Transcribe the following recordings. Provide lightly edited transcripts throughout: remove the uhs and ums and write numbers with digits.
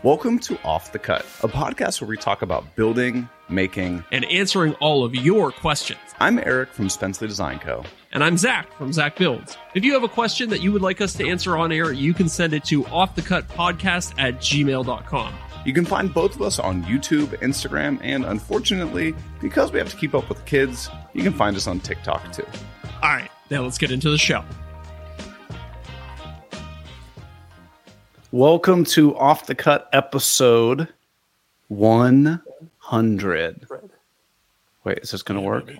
Welcome to Off the Cut, a podcast where we talk about building, making, and answering all of your questions. I'm Eric from Spenceley Design Co. And I'm Zach from Zach Builds. If you have a question that you would like us to answer on air, you can send it to offthecutpodcast@gmail.com. You can find both of us on YouTube, Instagram, and unfortunately, because we have to keep up with the kids, you can find us on TikTok too. All right, now let's get into the show. Welcome to Off the Cut episode 100. Wait, is this going to work?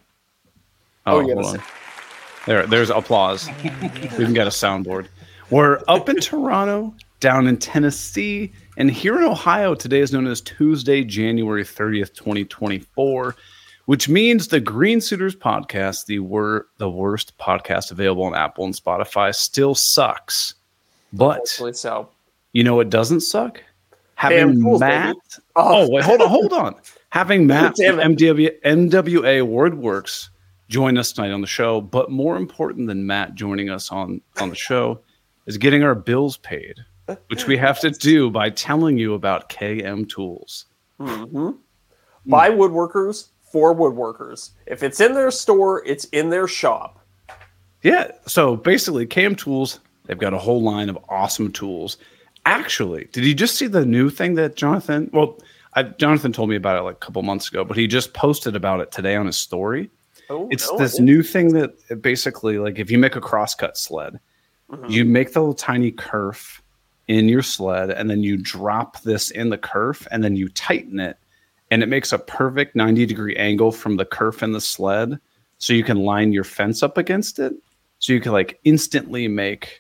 Oh, hold on. There's applause. We even got a soundboard. We're up in Toronto, down in Tennessee, and here in Ohio, today is known as Tuesday, January 30th, 2024, which means the Green Suiters podcast, the worst podcast available on Apple and Spotify, still sucks. But hopefully so. You know what doesn't suck? Having Matt. Wait, hold on. Having Matt from NWA WordWorks join us tonight on the show, but more important than Matt joining us on the show is getting our bills paid, which we have to do by telling you about KM Tools. Mm-hmm. By woodworkers for woodworkers. If it's in their store, it's in their shop. Yeah. So basically, KM Tools, they've got a whole line of awesome tools. Actually, did you just see the new thing that Jonathan? Well, Jonathan told me about it like a couple months ago, but he just posted about it today on his story. It's this new thing that basically, like, if you make a crosscut sled, you make the little tiny kerf in your sled, and then you drop this in the kerf, and then you tighten it, and it makes a perfect 90-degree angle from the kerf in the sled, so you can line your fence up against it, so you can like instantly make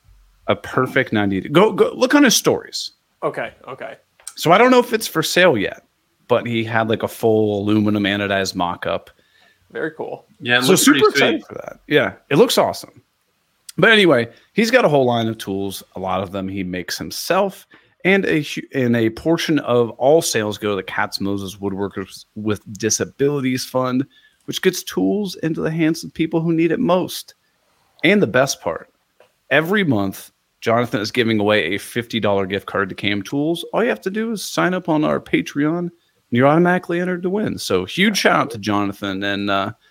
a perfect 90. Go look on his stories. Okay. So I don't know if it's for sale yet, but he had like a full aluminum anodized mock-up. Very cool. Yeah, so super excited for that. Yeah, it looks awesome. But anyway, he's got a whole line of tools. A lot of them he makes himself, and a portion of all sales go to the Katz Moses Woodworkers with Disabilities Fund, which gets tools into the hands of people who need it most. And the best part, every month, Jonathan is giving away a $50 gift card to KM Tools. All you have to do is sign up on our Patreon, and you're automatically entered to win. So huge shout out to Jonathan. And,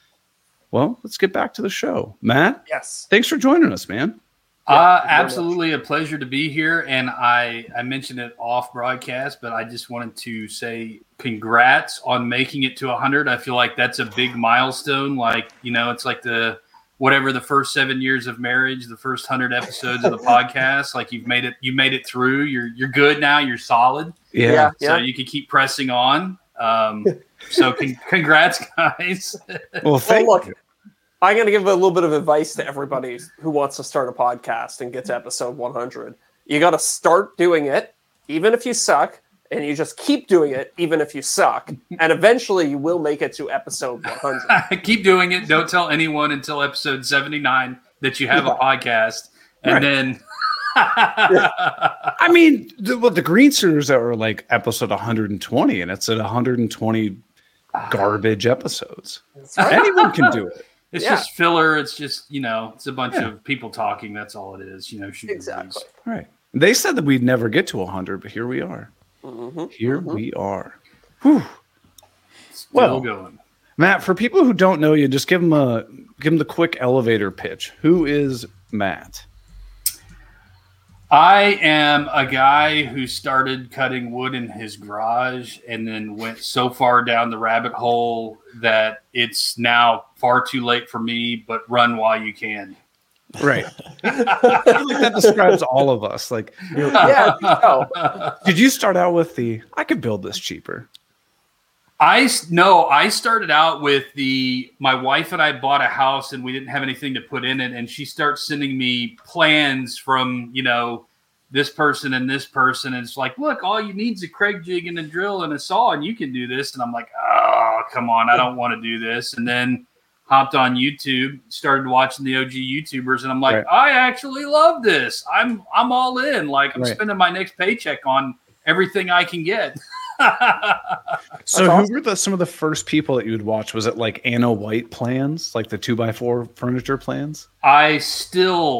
well, let's get back to the show. Matt? Yes. Thanks for joining us, man. Absolutely a pleasure to be here. And I mentioned it off broadcast, but I just wanted to say congrats on making it to 100. I feel like that's a big milestone. Like, you know, it's like the first 7 years of marriage, the first 100 episodes of the podcast, like you made it through. You're good now. You're solid. Yeah. So you can keep pressing on. So congrats, guys. Well, look, I'm going to give a little bit of advice to everybody who wants to start a podcast and get to episode 100. You got to start doing it, even if you suck. And you just keep doing it, even if you suck. And eventually you will make it to episode 100. Keep doing it. Don't tell anyone until episode 79 that you have a podcast. And then... I mean, the Green Suiters are like episode 120, and it's at 120 garbage episodes. Right. Anyone can do it. It's just filler. It's just, it's a bunch of people talking. That's all it is. Exactly. Right. They said that we'd never get to 100, but here we are. Here we are. Whew. Still going. Matt, for people who don't know you, just give them the quick elevator pitch. Who is Matt? I am a guy who started cutting wood in his garage and then went so far down the rabbit hole that it's now far too late for me, but run while you can. Right. I feel like that describes all of us. Like, did you start out with I could build this cheaper? I started out with my wife and I bought a house and we didn't have anything to put in it. And she starts sending me plans from, this person and this person. And it's like, look, all you need is a Craig jig and a drill and a saw and you can do this. And I'm like, oh, come on. I don't want to do this. And then hopped on YouTube, started watching the OG YouTubers, and I'm like, I actually love this. I'm all in. Like, I'm spending my next paycheck on everything I can get. So who were some of the first people that you would watch? Was it like Anna White plans, like the 2x4 furniture plans? I still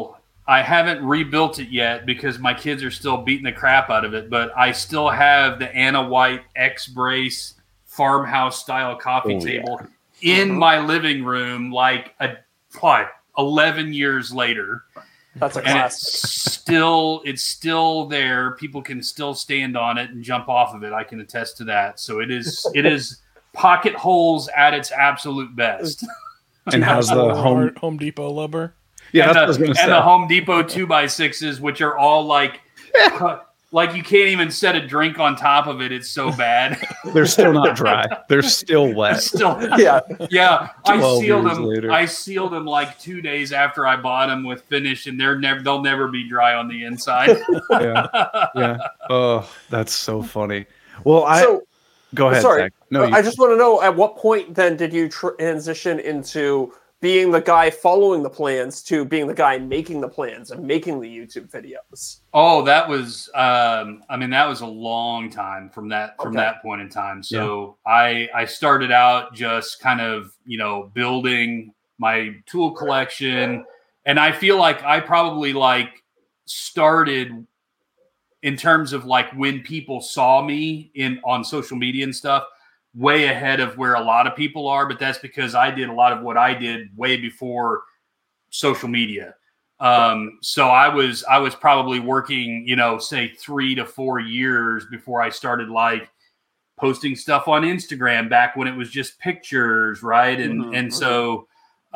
I haven't rebuilt it yet because my kids are still beating the crap out of it, but I still have the Anna White X-Brace farmhouse style coffee table in my living room, like 11 years later. That's a And classic. it's still there. People can still stand on it and jump off of it. I can attest to that. So it is pocket holes at its absolute best. And how's the Home Depot lumber? Yeah, and, that's what I was gonna say. And the Home Depot 2x6s, which are all like you can't even set a drink on top of it. It's so bad. They're still not dry. They're still wet. Yeah. I 12 sealed years them. later. I sealed them like 2 days after I bought them with finish, and they'll never be dry on the inside. Yeah. Oh, that's so funny. Well, go ahead. Sorry. Zach. No, I just want to know, at what point then did you transition into being the guy following the plans to being the guy making the plans and making the YouTube videos? Oh, that was that was a long time from that point in time. So I started out just kind of, building my tool collection, and I feel like I probably started in terms of when people saw me on social media and stuff way ahead of where a lot of people are, but that's because I did a lot of what I did way before social media. So I was probably working, say 3 to 4 years before I started posting stuff on Instagram back when it was just pictures. Right. So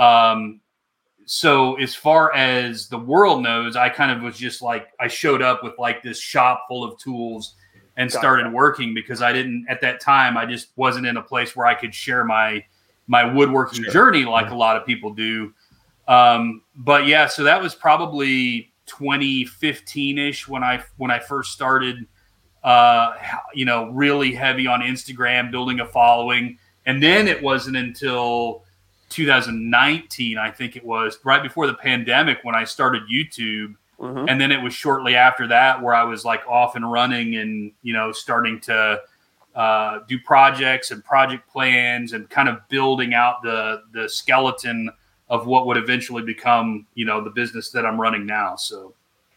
as far as the world knows, I kind of was just I showed up with this shop full of tools and started working because at that time, I just wasn't in a place where I could share my woodworking journey like a lot of people do. But yeah, so that was probably 2015-ish when I first started, really heavy on Instagram, building a following. And then it wasn't until 2019, I think it was, right before the pandemic, when I started YouTube. Mm-hmm. And then it was shortly after that where I was off and running and, starting to do projects and project plans and kind of building out the skeleton of what would eventually become, the business that I'm running now. So,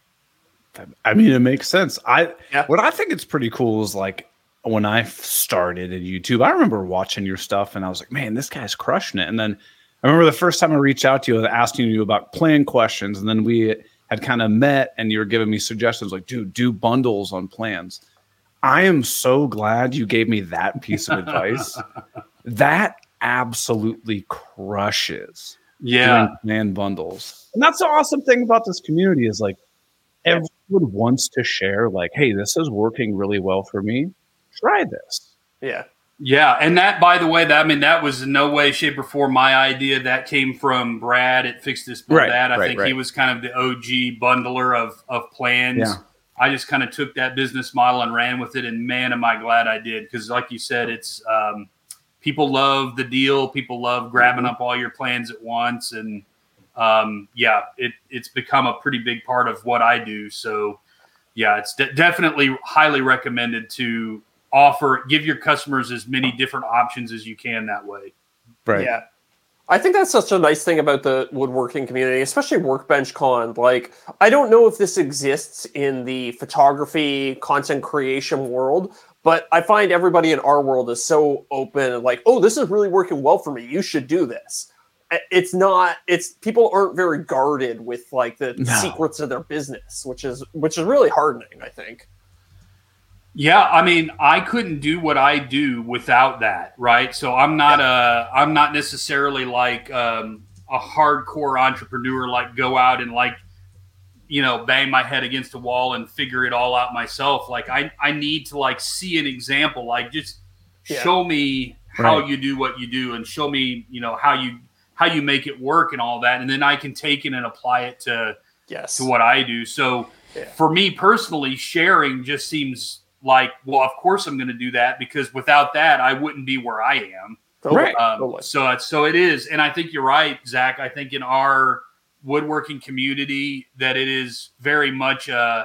I mean, it makes sense. What I think it's pretty cool is when I started at YouTube, I remember watching your stuff and I was like, man, this guy's crushing it. And then I remember the first time I reached out to you, I was asking you about plan questions, and then we had kind of met and you were giving me suggestions dude, do bundles on plans. I am so glad you gave me that piece of advice. That absolutely crushes doing plan bundles. And that's the awesome thing about this community is everyone wants to share hey, this is working really well for me. Try this. Yeah. Yeah, and that, by the way, that was in no way, shape, or form my idea. That came from Brad at Fix This Build That. I think he was kind of the OG bundler of plans. Yeah. I just kind of took that business model and ran with it, and man, am I glad I did. Because like you said, it's people love the deal. People love grabbing up all your plans at once, and it's become a pretty big part of what I do. So yeah, it's definitely highly recommended to give your customers as many different options as you can that way. Right. Yeah. I think that's such a nice thing about the woodworking community, especially Workbench Con. I don't know if this exists in the photography content creation world, but I find everybody in our world is so open, oh, this is really working well for me. You should do this. People aren't very guarded with secrets of their business, which is really hardening, I think. Yeah, I mean, I couldn't do what I do without that, right? So I'm not necessarily a hardcore entrepreneur, go out and bang my head against a wall and figure it all out myself. I need to see an example, show me how you do what you do and show me, how you make it work and all that. And then I can take it and apply it to what I do. So for me personally, sharing just seems well, of course I'm going to do that, because without that, I wouldn't be where I am. Right. So it is. And I think you're right, Zach. I think in our woodworking community that it is very much,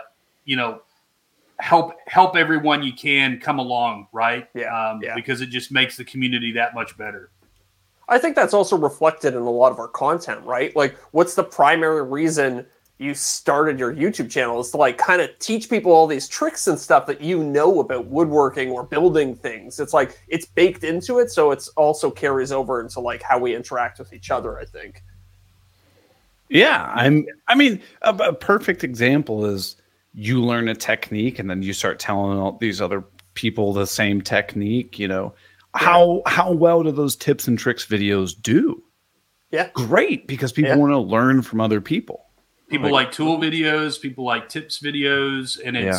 help everyone you can come along. Right. Because it just makes the community that much better. I think that's also reflected in a lot of our content, right? What's the primary reason you started your YouTube channel, is to like kind of teach people all these tricks and stuff that you know about woodworking or building things. It's like it's baked into it, so it's also carries over into like how we interact with each other, I think. Yeah, I mean, a perfect example is you learn a technique and then you start telling all these other people the same technique. You know, how well do those tips and tricks videos do? Yeah, great, because people want to learn from other people. People like tool videos, people like tips videos, and it's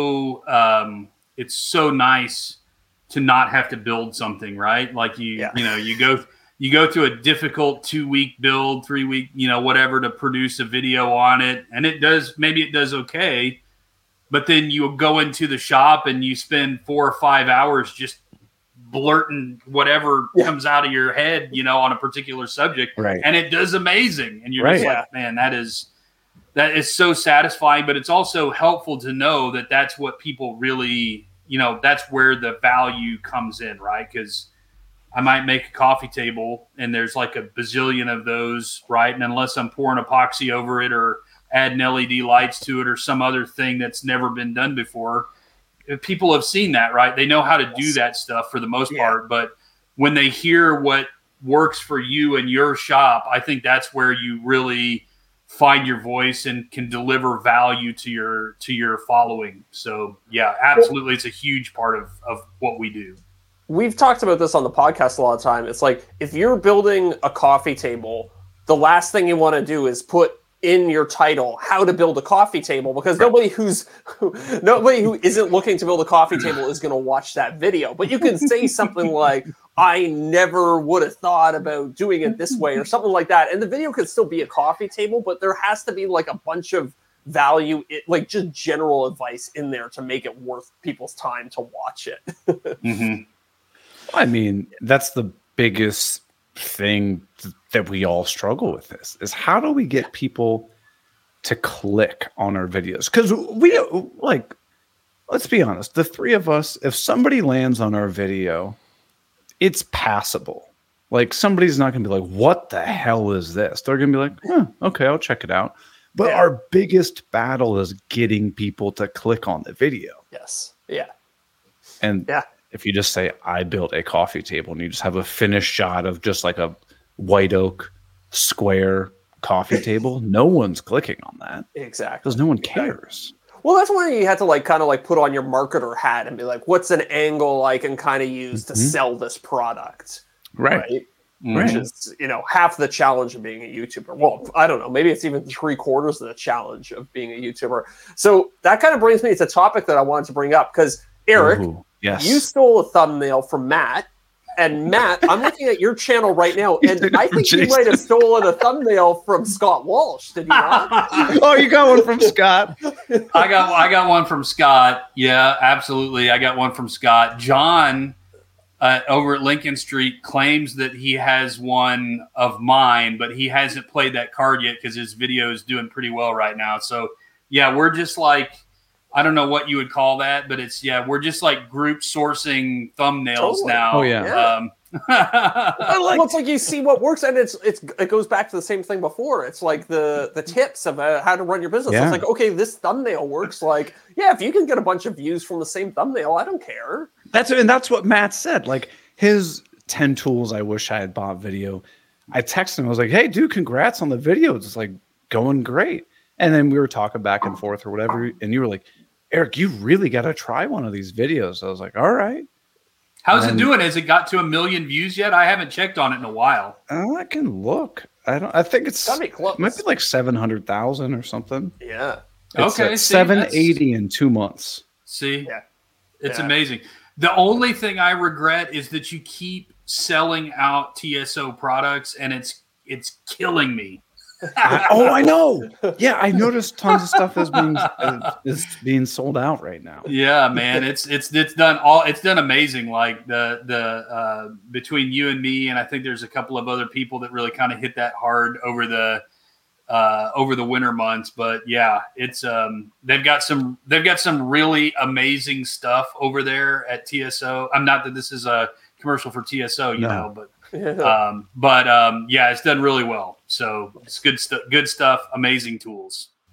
so nice to not have to build something, right? Like you go through a difficult 2-week build, 3-week, whatever, to produce a video on it, and maybe it does okay, but then you go into the shop and you spend 4 or 5 hours just blurting whatever comes out of your head, on a particular subject, right? And it does amazing, and you're just like, man, that is so satisfying. But it's also helpful to know that that's what people really, that's where the value comes in, right? Because I might make a coffee table and there's like a bazillion of those, right? And unless I'm pouring epoxy over it or adding LED lights to it or some other thing that's never been done before, people have seen that, right? They know how to do that stuff for the most part. But when they hear what works for you and your shop, I think that's where you really find your voice and can deliver value to your following. So yeah, absolutely. It's a huge part of what we do. We've talked about this on the podcast a lot of time. It's like, if you're building a coffee table, the last thing you want to do is put in your title how to build a coffee table, because nobody who isn't looking to build a coffee table is going to watch that video. But you can say something like, I never would have thought about doing it this way, or something like that, and the video could still be a coffee table, but there has to be like a bunch of value, like just general advice in there to make it worth people's time to watch it. Mm-hmm. I mean, that's the biggest thing that we all struggle with. This is, how do we get people to click on our videos? Because we, like, let's be honest, the three of us, if somebody lands on our video, it's passable. Like, somebody's not going to be like, what the hell is this? They're going to be like, okay, I'll check it out. But our biggest battle is getting people to click on the video. Yes. Yeah. And if you just say, I built a coffee table, and you just have a finished shot of just like a white oak square coffee table, no one's clicking on that. Exactly. Because no one cares. Well, that's why you had to kind of put on your marketer hat and be like, what's an angle I can kind of use to sell this product? Right. Which is, half the challenge of being a YouTuber. Well, I don't know. Maybe it's even 3/4 of the challenge of being a YouTuber. So that kind of brings me to a topic that I wanted to bring up, because Eric, you stole a thumbnail from Matt. And Matt, I'm looking at your channel right now, and I think you might have stolen a thumbnail from Scott Walsh. Did you not? Oh, you got one from Scott. I got one from Scott. Yeah, absolutely. I got one from Scott. John over at Lincoln Street claims that he has one of mine, but he hasn't played that card yet because his video is doing pretty well right now. So yeah, we're just like, I don't know what you would call that, but we're just like group sourcing thumbnails now. Oh yeah. Well, it's like you see what works, and it goes back to the same thing before. It's like the tips of how to run your business. It's like, okay, this thumbnail works. Like, if you can get a bunch of views from the same thumbnail, I don't care. That's what Matt said. Like, his 10 tools I wish I had bought video. I texted him. I was like, hey, dude, congrats on the video. It's like going great. And then we were talking back and forth or whatever. And you were like, Eric, you really got to try one of these videos. I was like, all right. How's it doing? Has it got to 1 million views yet? I haven't checked on it in a while. I can look. I think it's gotta be close. It might be like 700,000 or something. Yeah. It's okay. 780 in 2 months. See? Yeah. It's amazing. The only thing I regret is that you keep selling out TSO products, and it's killing me. I know. Yeah, I noticed tons of stuff is being sold out right now. Yeah, man, it's done amazing. Like the between you and me, and I think there's a couple of other people that really kind of hit that hard over the winter months. But yeah, it's they've got some really amazing stuff over there at TSO. I'm not that this is a commercial for TSO, but. It's done really well. So it's good stuff. Amazing tools.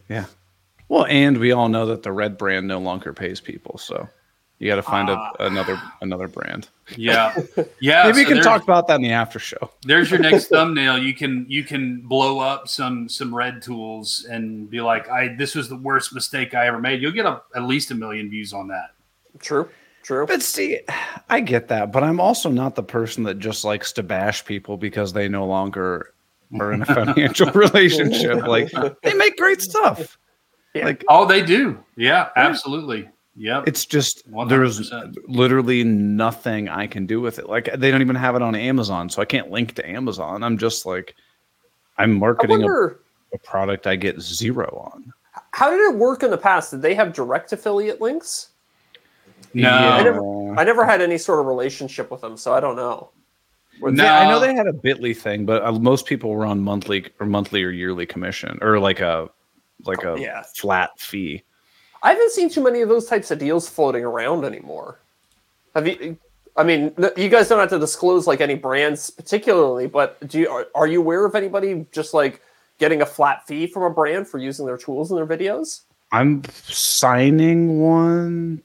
Yeah. Well, and we all know that the red brand no longer pays people, so you got to find another brand. Yeah, yeah. Maybe we can talk about that in the after show. There's your next thumbnail. You can blow up some red tools and be like, this was the worst mistake I ever made. You'll get at least 1 million views on that. True. But see, I get that, but I'm also not the person that just likes to bash people because they no longer are in a financial relationship. Like, they make great stuff. Yeah. Like, they do. Yeah, absolutely. Yeah. It's just 100%. there's literally nothing I can do with it. Like, they don't even have it on Amazon, so I can't link to Amazon. I'm just like, I'm marketing a product I get zero on. How did it work in the past? Did they have direct affiliate links? No. I never had any sort of relationship with them, so I don't know. No. I know they had a Bitly thing, but most people were on monthly or yearly commission, or like a flat fee. I haven't seen too many of those types of deals floating around anymore. Have you? I mean, you guys don't have to disclose like any brands particularly, but are you aware of anybody just like getting a flat fee from a brand for using their tools in their videos? I'm signing one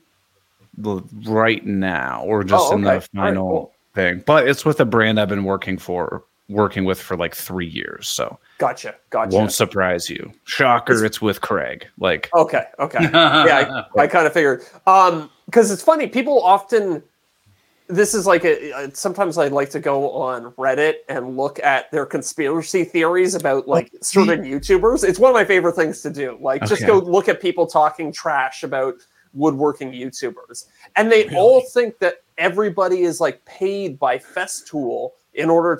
right now, or just in the final thing. But it's with a brand I've been working with for like 3 years. So gotcha. Won't surprise you. Shocker, it's with Craig. Like, okay. Yeah, I kind of figured. Because it's funny, people often. This is like sometimes I like to go on Reddit and look at their conspiracy theories about like certain YouTubers. It's one of my favorite things to do. Like, just go look at people talking trash about woodworking YouTubers, and they all think that everybody is like paid by Festool in order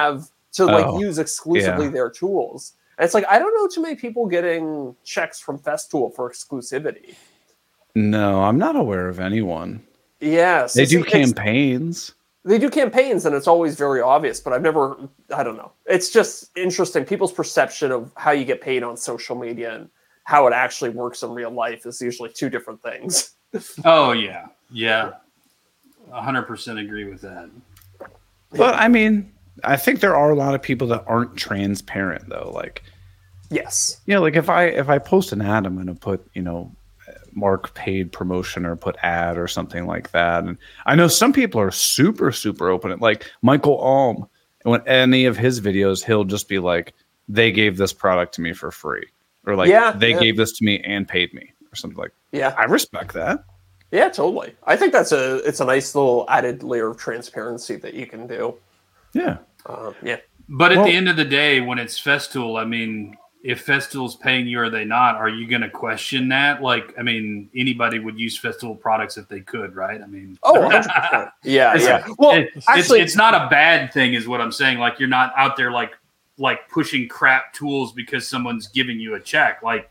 to use exclusively their tools. And it's like, I don't know too many people getting checks from Festool for exclusivity. No, I'm not aware of anyone. Yes, they do campaigns. They do campaigns, and it's always very obvious. But I don't know. It's just interesting. People's perception of how you get paid on social media and how it actually works in real life is usually two different things. Oh yeah, 100% agree with that. But I mean, I think there are a lot of people that aren't transparent though. Like, yes, like if I post an ad, I'm going to put mark paid promotion or put ad or something like that. And I know some people are super, super open. Like Michael Alm, when any of his videos, he'll just be like, they gave this product to me for free. Or like, they gave this to me and paid me or something like that. Yeah. I respect that. Yeah, totally. I think it's a nice little added layer of transparency that you can do. Yeah. But at the end of the day, when it's Festool, I mean, if Festool's paying you or they not, are you going to question that? Like, I mean, anybody would use Festool products if they could, right? I mean, 100%. Yeah. Well, actually, it's not a bad thing, is what I'm saying. Like, you're not out there like pushing crap tools because someone's giving you a check. Like,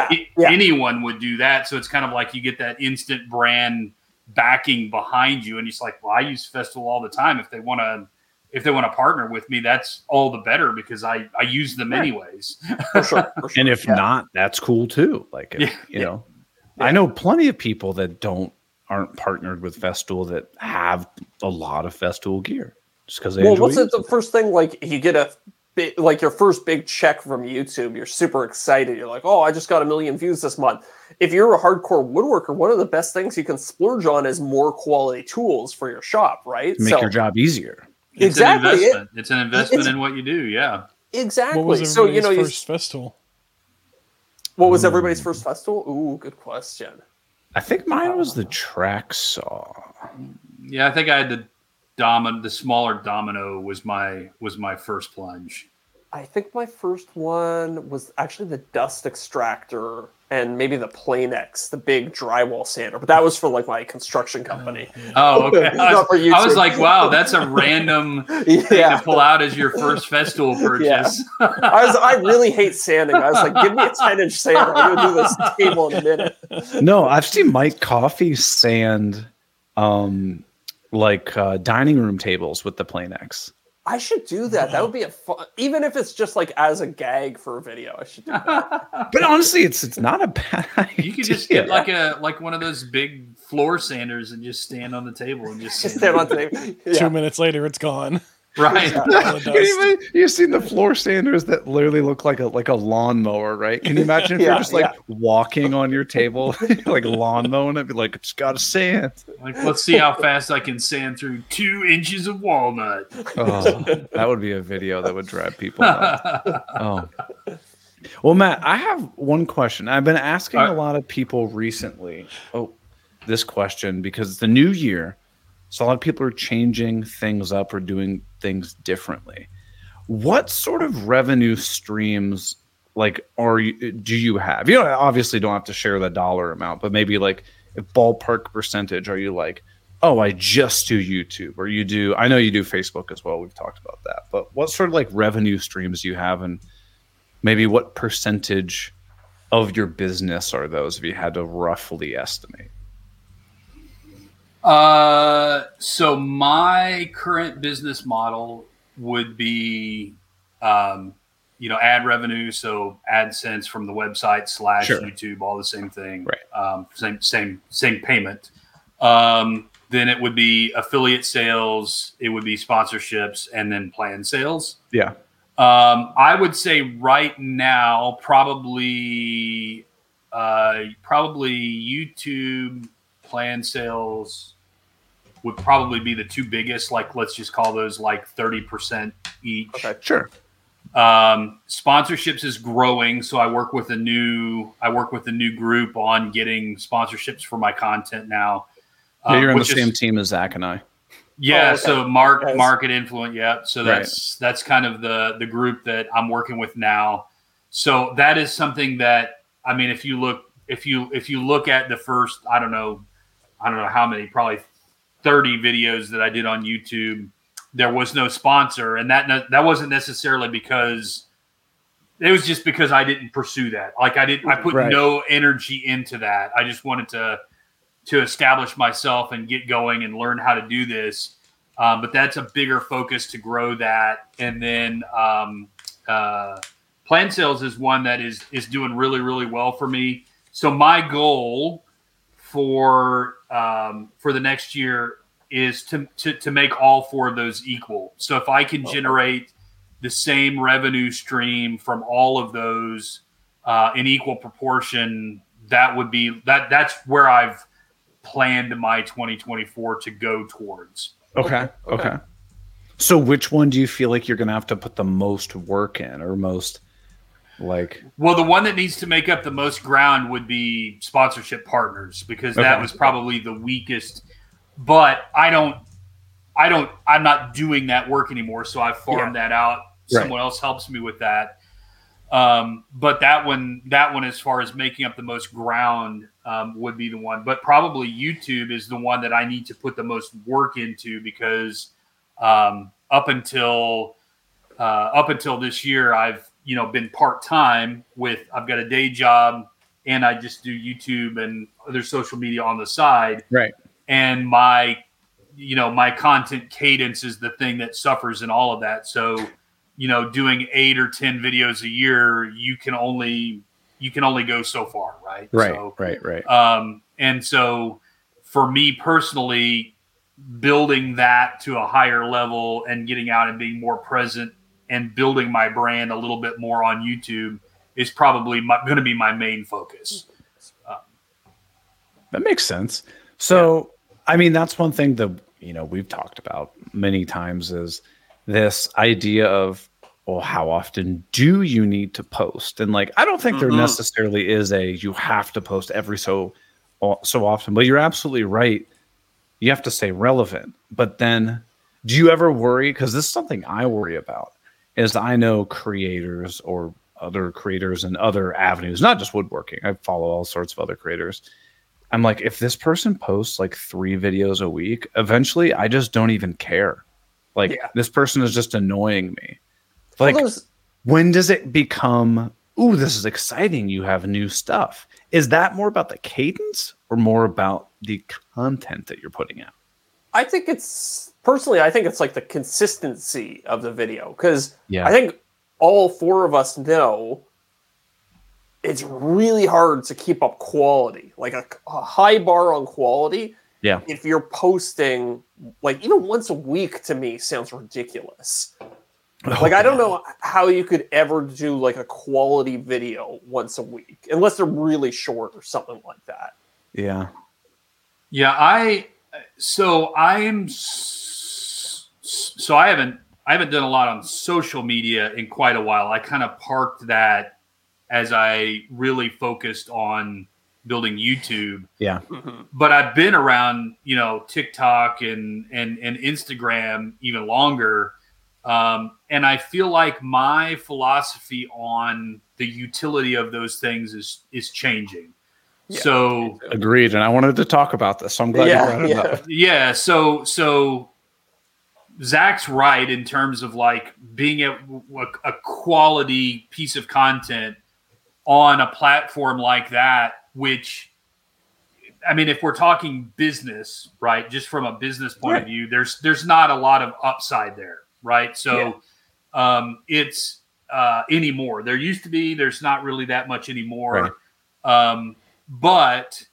anyone would do that. So it's kind of like you get that instant brand backing behind you, and it's like, well, I use Festool all the time. If they want to partner with me, that's all the better because I use them anyways. For sure. And if not, that's cool too. Like, I know plenty of people that aren't partnered with Festool that have a lot of Festool gear just because they enjoy what's the first thing, like, you get like your first big check from YouTube, you're super excited. You're like, oh, I just got 1 million views this month. If you're a hardcore woodworker, one of the best things you can splurge on is more quality tools for your shop, right? Make your job easier. It's exactly. An investment. It's an investment in what you do. Yeah. Exactly. What was everybody's first Festool? What was everybody's first Festool? Ooh, good question. I think mine was the track saw. Yeah, I think I had the smaller Domino was my first plunge. I think my first one was actually the Dust Extractor and maybe the Planex, the big drywall sander. But that was for like my construction company. Oh, okay. I was like, wow, that's a random thing to pull out as your first Festool purchase. Yeah. I really hate sanding. I was like, give me a 10-inch sander. I'm going to do this table in a minute. No, I've seen Mike Coffey sand dining room tables with the Planex. I should do that. That would be a fun, even if it's just like as a gag for a video. I should do that. But honestly, it's not a bad idea. You could just get like one of those big floor sanders and just stand on the table and just stand on the table. Yeah. 2 minutes later, it's gone. Right. You've seen the floor sanders that literally look like a lawnmower, right? Can you imagine if you're just like walking on your table, like lawn mowing? I'd be like, it's got to sand. Like, let's see how fast I can sand through 2 inches of walnut. Oh, that would be a video that would drive people nuts. Oh. Well, Matt, I have one question. I've been asking a lot of people recently this question because it's the new year. So a lot of people are changing things up or doing things differently. What sort of revenue streams do you have? You know, obviously don't have to share the dollar amount, but maybe like a ballpark percentage. Are you like, oh, I just do YouTube, or you do? I know you do Facebook as well. We've talked about that, but what sort of like revenue streams do you have, and maybe what percentage of your business are those, if you had to roughly estimate? So my current business model would be, ad revenue. So AdSense from the website / YouTube, all the same thing, right? Same payment. Then it would be affiliate sales. It would be sponsorships, and then plan sales. Yeah. I would say right now, probably YouTube plan sales would probably be the 2 biggest. Like, let's just call those like 30% each. Okay, sure. Sponsorships is growing, so I work with a new group on getting sponsorships for my content now. Yeah, you're on the same team as Zach and I. Yeah, okay. So Market Influence, yeah. So that's kind of the group that I'm working with now. So that is something that, I mean, if you look at the first, I don't know how many, probably 30 videos that I did on YouTube, there was no sponsor, and that wasn't necessarily because it was just because I didn't pursue that. Like I put no energy into that. I just wanted to establish myself and get going and learn how to do this. But that's a bigger focus to grow that. And then plan sales is one that is doing really, really well for me. So my goal for the next year is to make all 4 of those equal. So if I can generate the same revenue stream from all of those in equal proportion, that would be that's where I've planned my 2024 to go towards. Okay. So which one do you feel like you're going to have to put the most work in, or most like? Well, the one that needs to make up the most ground would be sponsorship partners, because that was probably the weakest. But I'm not doing that work anymore, so I've farmed that out. Someone else helps me with that. But that one, as far as making up the most ground, would be the one. But probably YouTube is the one that I need to put the most work into, because up until this year, I've been part-time I've got a day job, and I just do YouTube and other social media on the side. Right. And my content cadence is the thing that suffers in all of that. So, doing 8 or 10 videos a year, you can only go so far, right? Right. And so for me personally, building that to a higher level and getting out and being more present and building my brand a little bit more on YouTube is probably going to be my main focus. That makes sense. So, I mean, that's one thing that, we've talked about many times, is this idea of, well, how often do you need to post? And like, I don't think there necessarily is you have to post every so often, but you're absolutely right. You have to stay relevant. But then do you ever worry? Because this is something I worry about, is I know creators or other creators in other avenues, not just woodworking. I follow all sorts of other creators. I'm like, if this person posts like 3 videos a week, eventually I just don't even care. Like, this person is just annoying me. Like, when does it become, ooh, this is exciting, you have new stuff? Is that more about the cadence or more about the content that you're putting out? I think it's like the consistency of the video. Because I think all 4 of us know it's really hard to keep up quality. Like a high bar on quality Yeah. if you're posting like even once a week, to me sounds ridiculous. Like, I don't know how you could ever do like a quality video once a week, unless they're really short or something like that. Yeah. Yeah, I haven't done a lot on social media in quite a while. I kind of parked that as I really focused on building YouTube. Yeah. But I've been around, TikTok and Instagram even longer. And I feel like my philosophy on the utility of those things is changing. Yeah, so agreed. And I wanted to talk about this. So I'm glad you brought it up. Yeah. So Zach's right in terms of like being a quality piece of content on a platform like that, which, I mean, if we're talking business, right, just from a business point of view, there's not a lot of upside there. Right. So it's anymore. There used to be, there's not really that much anymore. Right. But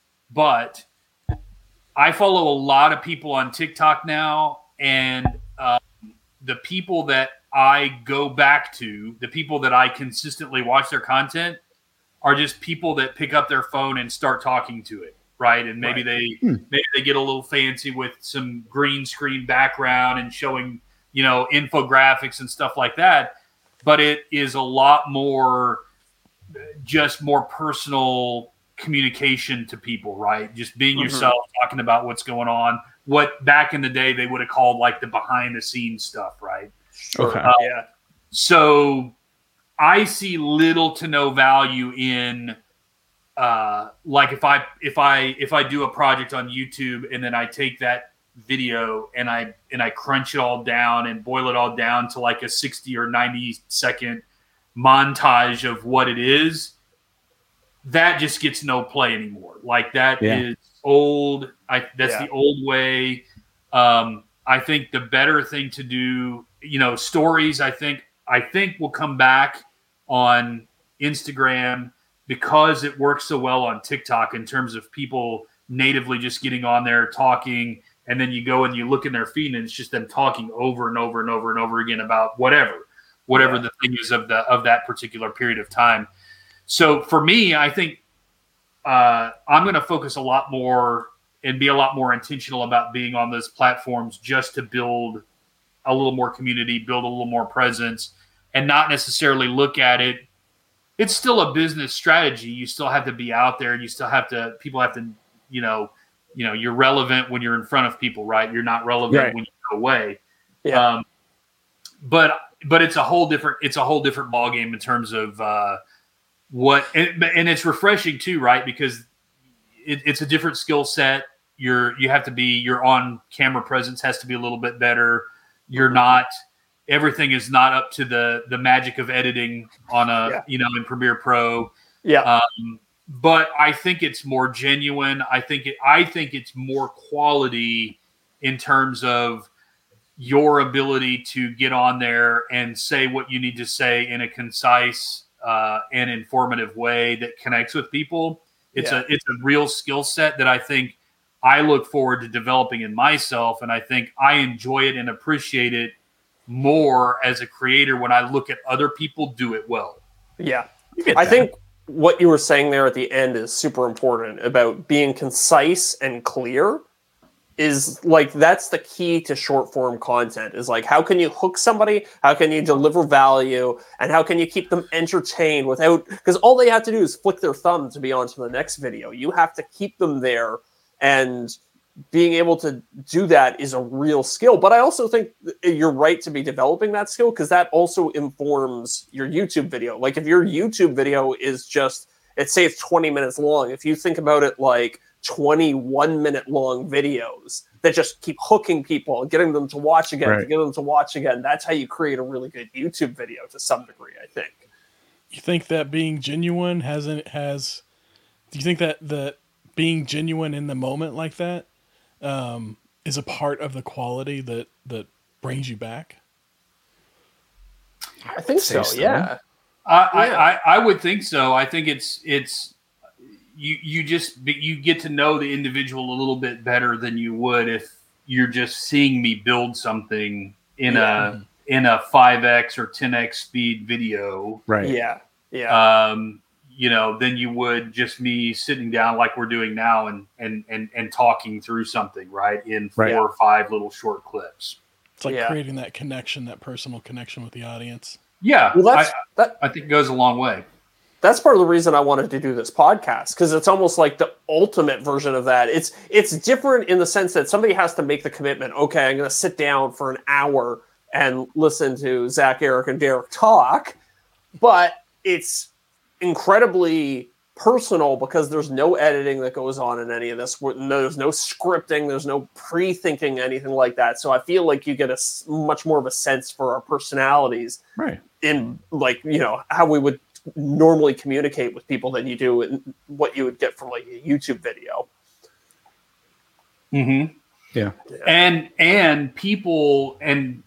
I follow a lot of people on TikTok now, and the people that I go back to, the people that I consistently watch their content are just people that pick up their phone and start talking to it. Right. And maybe they get a little fancy with some green screen background and showing, infographics and stuff like that, but it is a lot more, just more personal communication to people, right? Just being yourself, talking about what's going on, what back in the day they would have called like the behind the scenes stuff, right? Okay. So I see little to no value in, like if I do a project on YouTube and then I take that video and I crunch it all down and boil it all down to like a 60 or 90 second montage of what it is, that just gets no play anymore. Like that is old. That's the old way. I think the better thing to do, stories, I think will come back on Instagram because it works so well on TikTok in terms of people natively just getting on there talking. And then you go and you look in their feed and it's just them talking over and over and over and over again about whatever the thing is of that particular period of time. So for me, I think I'm going to focus a lot more and be a lot more intentional about being on those platforms just to build a little more community, build a little more presence, and not necessarily look at it. It's still a business strategy. You still have to be out there and people have to, you're relevant when you're in front of people, right? You're not relevant when you go away. Yeah. But it's a whole different ballgame in terms of and it's refreshing too, right? Because it's a different skill set. Your on camera presence has to be a little bit better. Everything is not up to the magic of editing on in Premiere Pro. Yeah. But I think it's more genuine. I think it's more quality in terms of your ability to get on there and say what you need to say in a concise and informative way that connects with people. It's a real skill set that I think I look forward to developing in myself, and I think I enjoy it and appreciate it more as a creator when I look at other people do it well. Yeah, I think what you were saying there at the end is super important about being concise and clear. Is like that's the key to short form content, is like how can you hook somebody, how can you deliver value, and how can you keep them entertained without, because all they have to do is flick their thumb to be on to the next video. You have to keep them there, and being able to do that is a real skill. But I also think you're right to be developing that skill, because that also informs your YouTube video. Like if your YouTube video is just, let's say it's 20 minutes long, if you think about it like 21-minute long videos that just keep hooking people and getting them to watch again, to get them to watch again, that's how you create a really good YouTube video to some degree, I think. You think that being genuine do you think that being genuine in the moment like that is a part of the quality that brings you back? I think so. Yeah. I would think so. I think it's you get to know the individual a little bit better than you would if you're just seeing me build something in a 5x or 10x speed video. Right. Yeah. Than you would just me sitting down like we're doing now and talking through something, right? In 4 or 5 little short clips. It's like creating that connection, that personal connection with the audience. Yeah. Well, I think it goes a long way. That's part of the reason I wanted to do this podcast, because it's almost like the ultimate version of that. It's different in the sense that somebody has to make the commitment. Okay, I'm going to sit down for an hour and listen to Zach, Eric, and Derek talk, but it's incredibly personal because there's no editing that goes on in any of this. There's no scripting. There's no pre-thinking anything like that. So I feel like you get a much more of a sense for our personalities, right? In how we would normally communicate with people than you do and what you would get from like a YouTube video. Mm-hmm. Yeah. And people and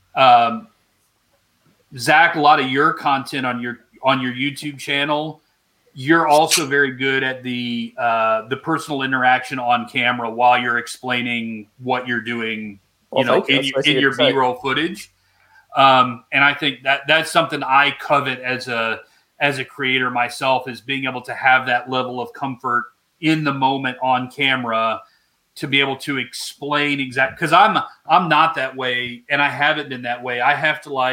Zach, a lot of your content on your YouTube channel, you're also very good at the personal interaction on camera while you're explaining what you're doing, in your B-roll footage. And I think that's something I covet as a creator myself, is being able to have that level of comfort in the moment on camera to be able to explain exactly, because I'm not that way, and I haven't been that way. I have to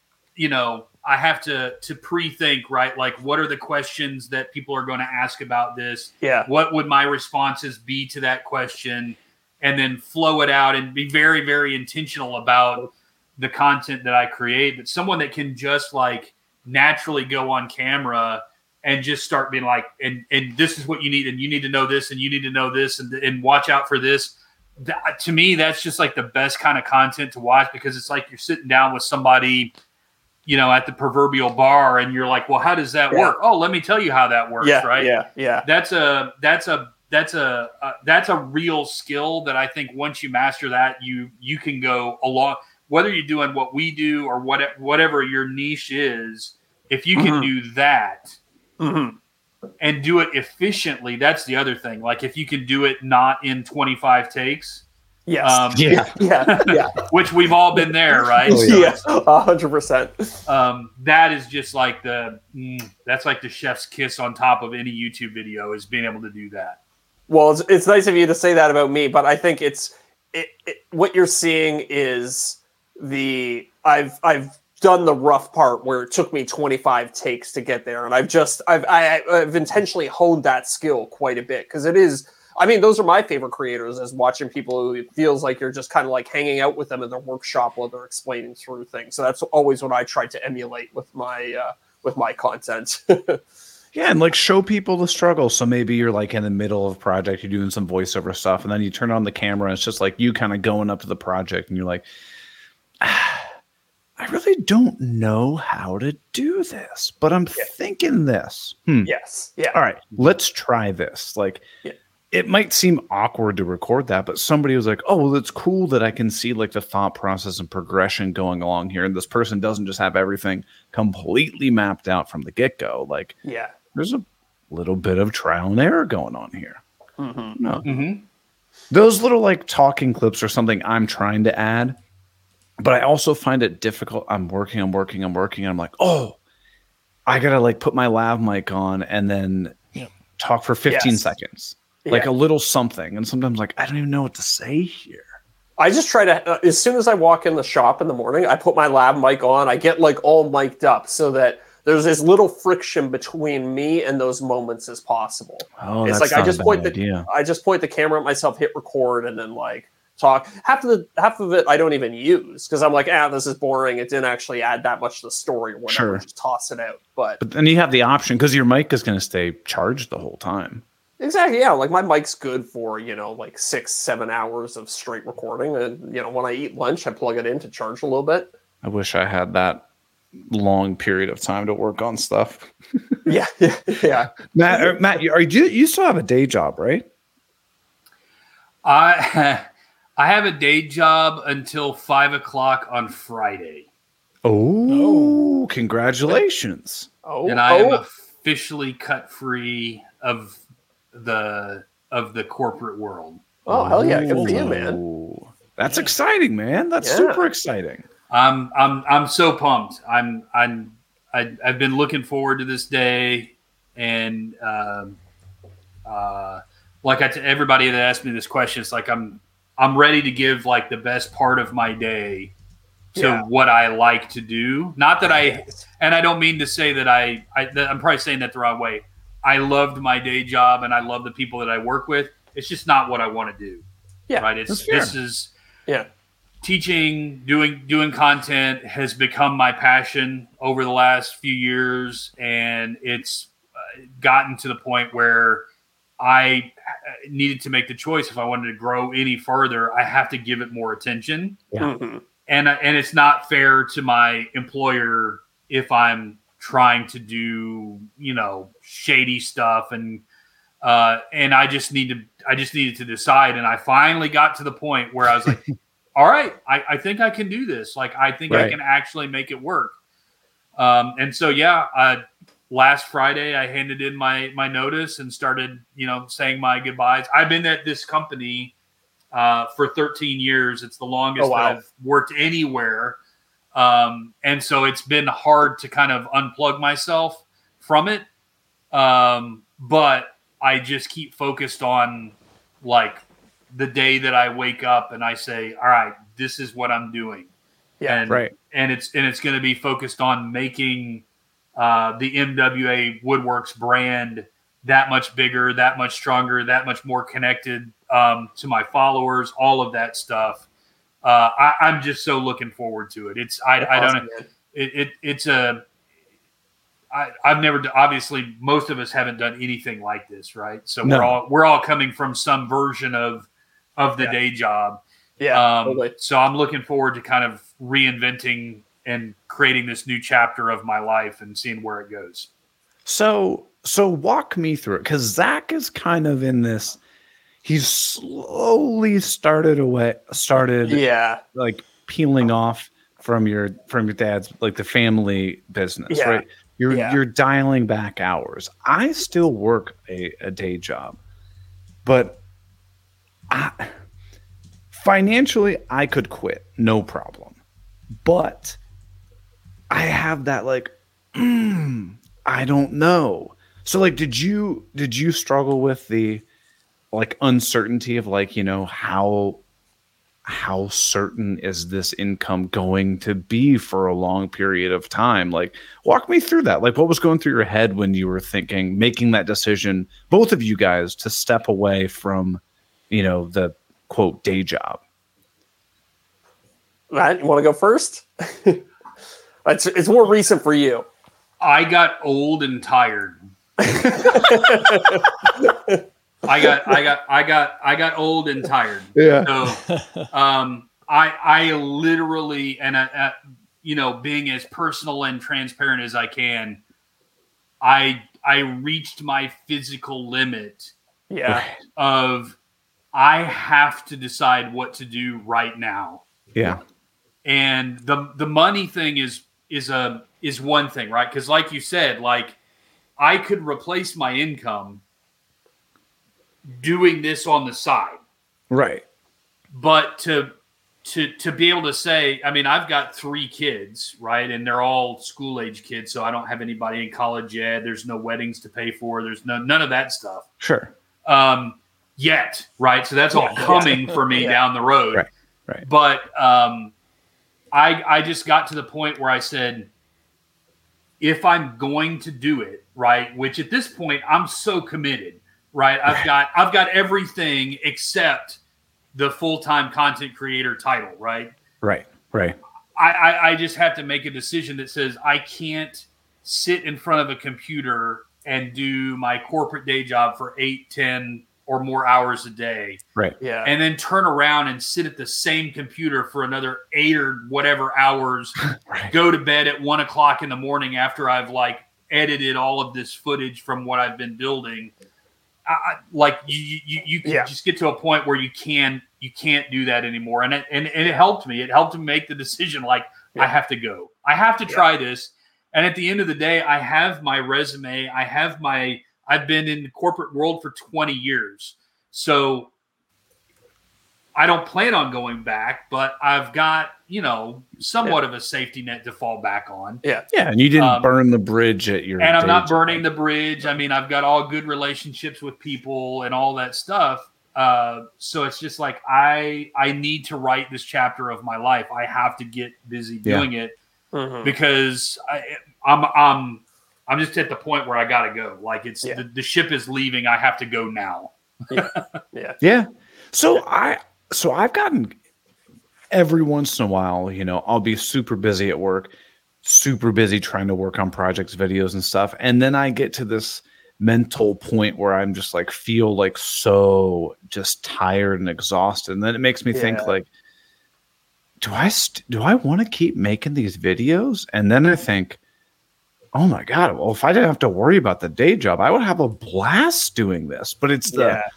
I have to pre-think, right? Like, what are the questions that people are going to ask about this? Yeah. What would my responses be to that question? And then flow it out and be very, very intentional about the content that I create. But someone that can just like naturally go on camera and just start being like, and this is what you need, and you need to know this, and you need to know this, and watch out for this. To me, that's just like the best kind of content to watch, because it's like you're sitting down with somebody, at the proverbial bar, and you're like, well, how does that work? Oh, let me tell you how that works. Right. Yeah. That's a real skill that I think once you master that, you can go along, whether you're doing what we do or whatever your niche is. If you can do that and do it efficiently, that's the other thing. Like, if you can do it not in 25 takes. Yes. Yeah. Which we've all been there, right? Oh, yeah. 100%. That is just like that's like the chef's kiss on top of any YouTube video, is being able to do that. Well, it's nice of you to say that about me, but I think what you're seeing is I've done the rough part where it took me 25 takes to get there, and I've intentionally honed that skill quite a bit, because it is. I mean, those are my favorite creators, is watching people who it feels like you're just kind of like hanging out with them in their workshop while they're explaining through things. So that's always what I try to emulate with my content. Yeah, and like show people the struggle. So maybe you're like in the middle of a project, you're doing some voiceover stuff, and then you turn on the camera, and it's just like you kind of going up to the project, and you're like, I really don't know how to do this, but I'm thinking this. Yes. Yeah. All right, let's try this. Like, it might seem awkward to record that, but somebody was like, oh, well, it's cool that I can see like the thought process and progression going along here. And this person doesn't just have everything completely mapped out from the get-go. Like, there's a little bit of trial and error going on here. Those little like talking clips are something I'm trying to add, but I also find it difficult. I'm working. And I'm like, oh, I got to like put my lav mic on and then talk for 15 seconds. Like a little something. And sometimes like, I don't even know what to say here. I just try to, as soon as I walk in the shop in the morning, I put my lav mic on. I get like all mic'd up so that there's as little friction between me and those moments as possible. Oh, it's that's like not a bad idea. I just point the camera at myself, hit record, and then like talk. Half of it I don't even use, because I'm like, this is boring. It didn't actually add that much to the story or whatever. Sure. Just toss it out. But then you have the option, because your mic is going to stay charged the whole time. Exactly, yeah. Like my mic's good for, like 6-7 hours of straight recording. And, when I eat lunch, I plug it in to charge a little bit. I wish I had that long period of time to work on stuff. Yeah. Matt, you still have a day job, right? I have a day job until 5:00 on Friday. Oh, congratulations. And I am officially cut free of the corporate world. Oh, hell yeah. Good for you, man. Ooh, that's exciting, man. That's super exciting. I'm so pumped. I've been looking forward to this day, and like everybody that asked me this question, it's like I'm ready to give like the best part of my day to what I like to do. Not that and I don't mean to say that I'm probably saying that the wrong way. I loved my day job and I love the people that I work with. It's just not what I want to do. Yeah, right. This is teaching, doing content has become my passion over the last few years, and it's gotten to the point where I needed to make the choice. If I wanted to grow any further, I have to give it more attention. Yeah. Mm-hmm. And it's not fair to my employer if I'm trying to do, shady stuff, and I just needed to decide. And I finally got to the point where I was like, all right, I think I can do this. Like, I think I can actually make it work. And so, last Friday I handed in my notice and started, saying my goodbyes. I've been at this company for 13 years. It's the longest that I've worked anywhere. And so it's been hard to kind of unplug myself from it. But I just keep focused on like the day that I wake up and I say, all right, this is what I'm doing. Yeah. And it's going to be focused on making the MWA Woodworks brand that much bigger, that much stronger, that much more connected to my followers, all of that stuff. I'm just so looking forward to it. I've never, obviously most of us haven't done anything like this, right? So we're all coming from some version of the day job. Yeah. Totally. So I'm looking forward to kind of reinventing and creating this new chapter of my life and seeing where it goes. So walk me through it, because Zach is kind of in this. He's slowly started like peeling off from your dad's, like the family business, right? You're dialing back hours. I still work a day job, but financially I could quit, no problem. But I have that like, I don't know. So like, did you struggle with the like uncertainty of like, how certain is this income going to be for a long period of time? Like, walk me through that. Like, what was going through your head when you were making that decision, both of you guys, to step away from, the quote day job? Matt, you want to go first? It's more recent for you. I got old and tired. I got old and tired. Yeah. So, I literally, and being as personal and transparent as I can, I reached my physical limit. Yeah. Of I have to decide what to do right now. Yeah. And the money thing is one thing, right? Because like you said, like I could replace my income doing this on the side. Right. But to be able to say, I mean, I've got 3 kids, right? And they're all school age kids. So I don't have anybody in college yet. There's no weddings to pay for. There's none of that stuff. Sure. Yet. Right. So that's all coming for me down the road. Right. But, I just got to the point where I said, if I'm going to do it, right, which at this point I'm so committed, right? I've got everything except the full-time content creator title, right? Right. I just have to make a decision that says I can't sit in front of a computer and do my corporate day job for 8, 10 or more hours a day. Right. Yeah. And then turn around and sit at the same computer for another 8 or whatever hours, go to bed at 1 o'clock in the morning after I've like edited all of this footage from what I've been building. You just get to a point where you can't do that anymore. And it helped me. It helped me make the decision. Like I have to go, I have to try this. And at the end of the day, I have my resume. I I've been in the corporate world for 20 years. So I don't plan on going back, but I've got, somewhat of a safety net to fall back on. Yeah. Yeah. And you didn't burn the bridge at your. And I'm not day job. burning the bridge. I mean, I've got all good relationships with people and all that stuff. So it's just like, I need to write this chapter of my life. I have to get busy doing it because I'm just at the point where I got to go. Like the ship is leaving. I have to go now. Yeah. So I've gotten every once in a while, I'll be super busy at work, super busy trying to work on projects, videos and stuff. And then I get to this mental point where I'm just like, feel like so just tired and exhausted. And then it makes me think like, do I want to keep making these videos? And then I think, oh my God, well, if I didn't have to worry about the day job, I would have a blast doing this. But it's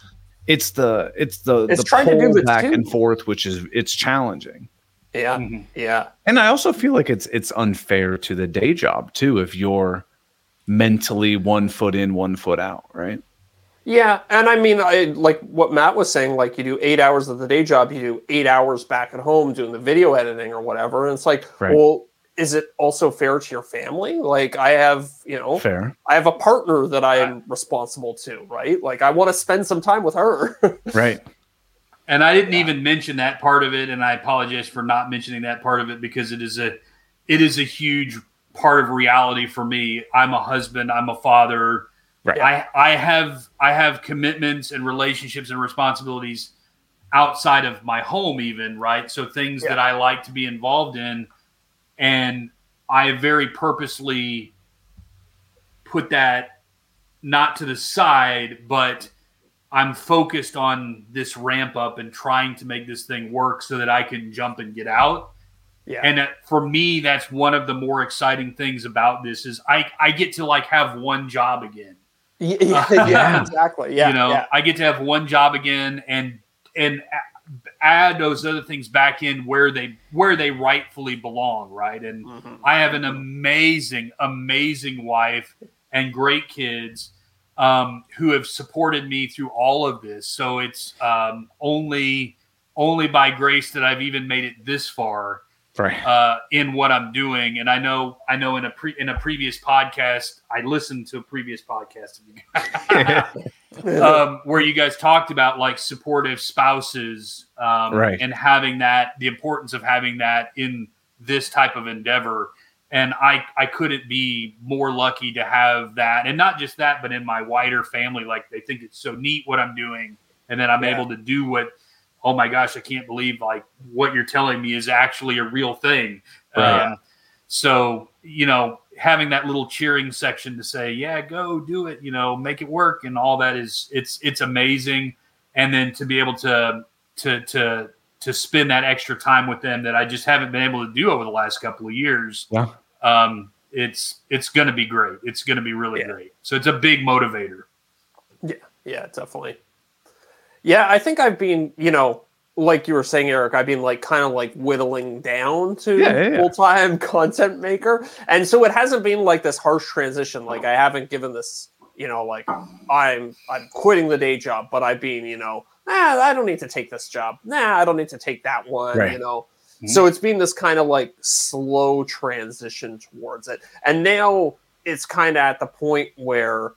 the trying to do the back two. and forth, which is it's challenging. Yeah. Yeah. And I also feel like it's unfair to the day job too, if you're mentally 1 foot in, 1 foot out, right? Yeah. And I mean, like what Matt was saying, like you do 8 hours of the day job, you do 8 hours back at home doing the video editing or whatever. And it's like, well, is it also fair to your family? Like I have, fair. I have a partner that I am responsible to, right? Like I want to spend some time with her. Right. And I didn't even mention that part of it. And I apologize for not mentioning that part of it because it is a huge part of reality for me. I'm a husband. I'm a father. Right. I have commitments and relationships and responsibilities outside of my home even, right? So things that I like to be involved in. And I very purposely put that not to the side, but I'm focused on this ramp up and trying to make this thing work so that I can jump and get out. Yeah. And for me, that's one of the more exciting things about this is I get to like have one job again. Yeah, exactly. Yeah. I get to have one job again and add those other things back in where they rightfully belong, right? And I have an amazing wife and great kids who have supported me through all of this. So it's only by grace that I've even made it this far in what I'm doing. And I know in a previous podcast, I listened to a previous podcast of you guys, where you guys talked about like supportive spouses and having that, the importance of having that in this type of endeavor. And I couldn't be more lucky to have that. And not just that, but in my wider family, like they think it's so neat what I'm doing. And then I'm able to do what, oh my gosh, I can't believe like what you're telling me is actually a real thing. So, having that little cheering section to say, yeah, go do it, make it work and all that it's amazing. And then to be able to spend that extra time with them that I just haven't been able to do over the last couple of years. Yeah. It's going to be great. It's going to be really great. So it's a big motivator. Yeah, definitely. Yeah, I think I've been, like you were saying, Eric, I've been like kind of like whittling down to full-time content maker. And so it hasn't been like this harsh transition. Like I haven't given this, like I'm quitting the day job, but I've been, I don't need to take this job. I don't need to take that one, So it's been this kind of like slow transition towards it. And now it's kind of at the point where,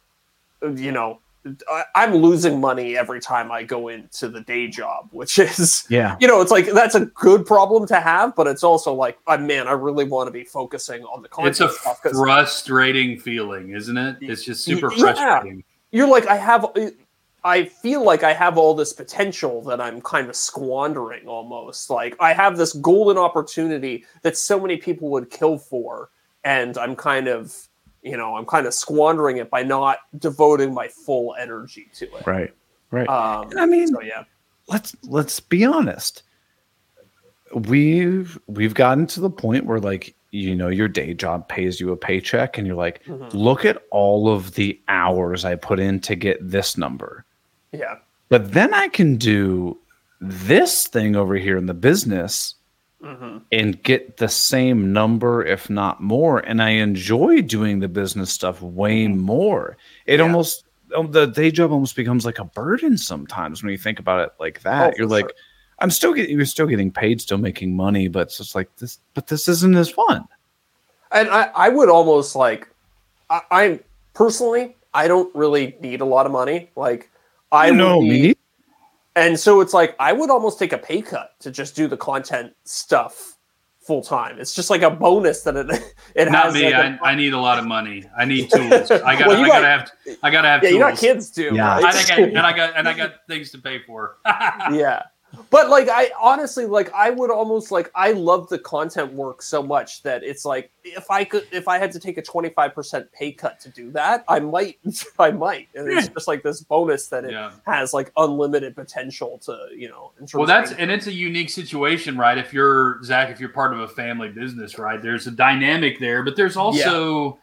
I'm losing money every time I go into the day job, which is, it's like, that's a good problem to have, but it's also like, I really want to be focusing on the content. It's a frustrating feeling, isn't it? It's just super frustrating. You're like, I feel like I have all this potential that I'm kind of squandering almost. Like I have this golden opportunity that so many people would kill for. And I'm kind of squandering it by not devoting my full energy to it. Right. And I mean, let's be honest. We've gotten to the point where like, your day job pays you a paycheck and you're like, look at all of the hours I put in to get this number. Yeah. But then I can do this thing over here in the business and get the same number, if not more. And I enjoy doing the business stuff way more. It almost, the day job almost becomes like a burden sometimes when you think about it like that. You're like, sure. you're still getting paid, still making money, but it's just like this. But this isn't as fun. And I would almost like, I personally, I don't really need a lot of money. Like, I know would me. need, and so it's like I would almost take a pay cut to just do the content stuff full time. It's just like a bonus that it Not has. me. Like I need a lot of money. I need tools. I got. Well, you I gotta have. I gotta have yeah, tools. you got kids too. Yeah. Right? And I got things to pay for. Yeah. But like I honestly like I would almost like I love the content work so much that it's like if I had to take a 25% pay cut to do that, I might. And it's just like this bonus that it has like unlimited potential to, in terms Well, it's a unique situation, right? If you're Zach, if you're part of a family business, right? There's a dynamic there, but there's also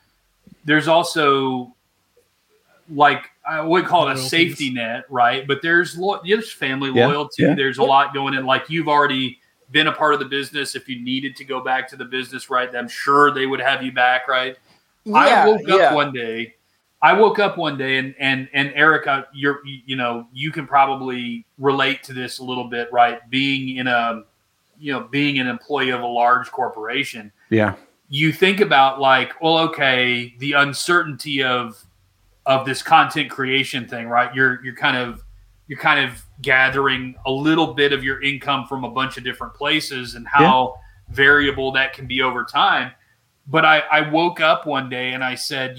like I would call it a safety net, right? But there's family loyalty. Yeah. There's a lot going in. Like you've already been a part of the business. If you needed to go back to the business, right? I'm sure they would have you back, right? I woke up one day. And Eric, you can probably relate to this a little bit, right? Being an employee of a large corporation. Yeah. You think about like, well, okay, the uncertainty of this content creation thing, right? You're kind of gathering a little bit of your income from a bunch of different places and how variable that can be over time. But I woke up one day and I said,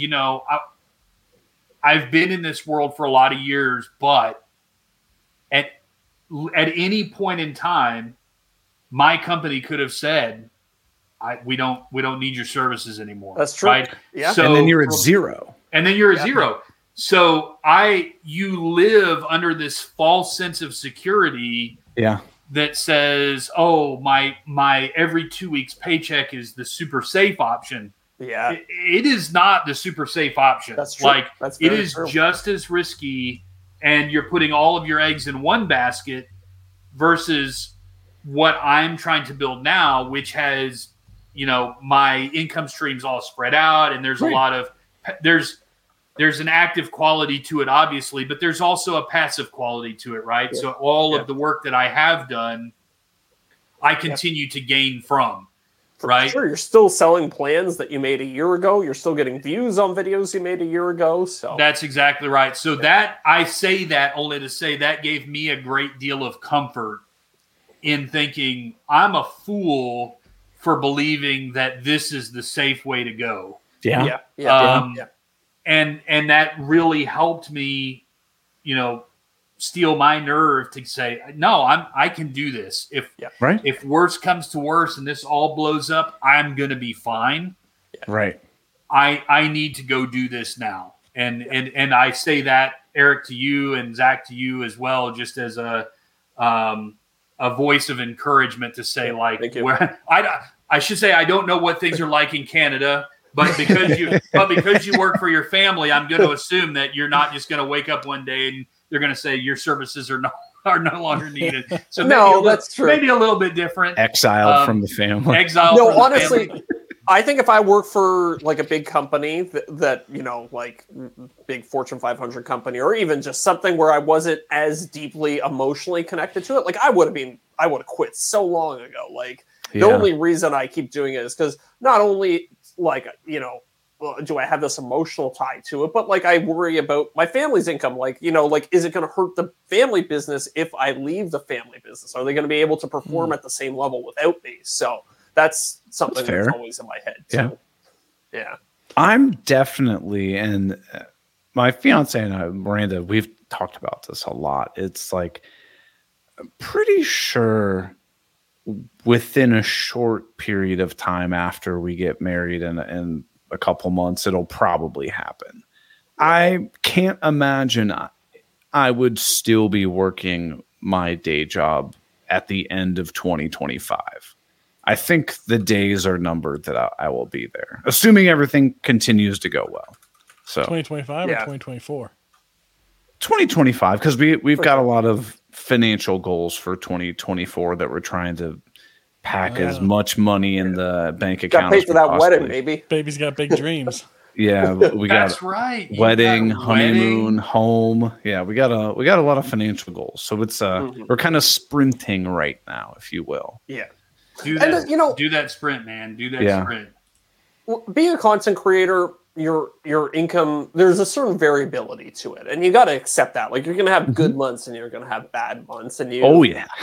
I've been in this world for a lot of years, but at any point in time, my company could have said, we don't need your services anymore. That's true. Right? Yeah. So, and then you're at zero. And then you're at zero. So you live under this false sense of security. Yeah. That says, oh, my every 2 weeks paycheck is the super safe option. Yeah. It is not the super safe option. That's true. Like That's it very is true. just as risky, and you're putting all of your eggs in one basket versus what I'm trying to build now, which has, my income streams all spread out, and there's a lot of there's an active quality to it, obviously, but there's also a passive quality to it, right? Yeah. So all of the work that I have done, I continue to gain from, right? Sure, you're still selling plans that you made a year ago. You're still getting views on videos you made a year ago. So that's exactly right. So that I say that only to say that gave me a great deal of comfort in thinking I'm a fool for believing that this is the safe way to go. Yeah. And that really helped me, steel my nerve to say, no, I can do this. If worse comes to worse and this all blows up, I'm going to be fine. Right. I need to go do this now. And I say that, Eric, to you and Zach, to you as well, just as a voice of encouragement to say, like, where I should say, I don't know what things are like in Canada. But because you work for your family, I'm going to assume that you're not just going to wake up one day and they're going to say your services are no longer needed. So that's true. Maybe a little bit different. Exiled from the family. Honestly, I think if I work for like a big company that like big Fortune 500 company, or even just something where I wasn't as deeply emotionally connected to it, like I would have quit so long ago. Like the only reason I keep doing it is because not only like, do I have this emotional tie to it, but like I worry about my family's income. Like, like, is it going to hurt the family business if I leave the family business? Are they going to be able to perform at the same level without me? So that's something that's always in my head. So, yeah. I'm definitely, and my fiance and I, Miranda, we've talked about this a lot. It's like, I'm pretty sure within a short period of time after we get married in a couple months, it'll probably happen. I can't imagine I would still be working my day job at the end of 2025. I think the days are numbered that I will be there, assuming everything continues to go well. So 2025 or 2024? 2025, because we've got a lot of financial goals for 2024 that we're trying to pack as much money in the bank account. Got to pay for that wedding, baby. Baby's got big dreams. Yeah, we got That's right. You wedding, got honeymoon, wedding. home. Yeah, we got a lot of financial goals. So it's Mhm. we're kind of sprinting right now, if you will. Yeah. Do And, that, you know- do that sprint, man. Do that Yeah. sprint. Well, being a content creator, your income, there's a certain variability to it, and you got to accept that. Like, you're gonna have good months and you're gonna have bad months, and you Oh yeah,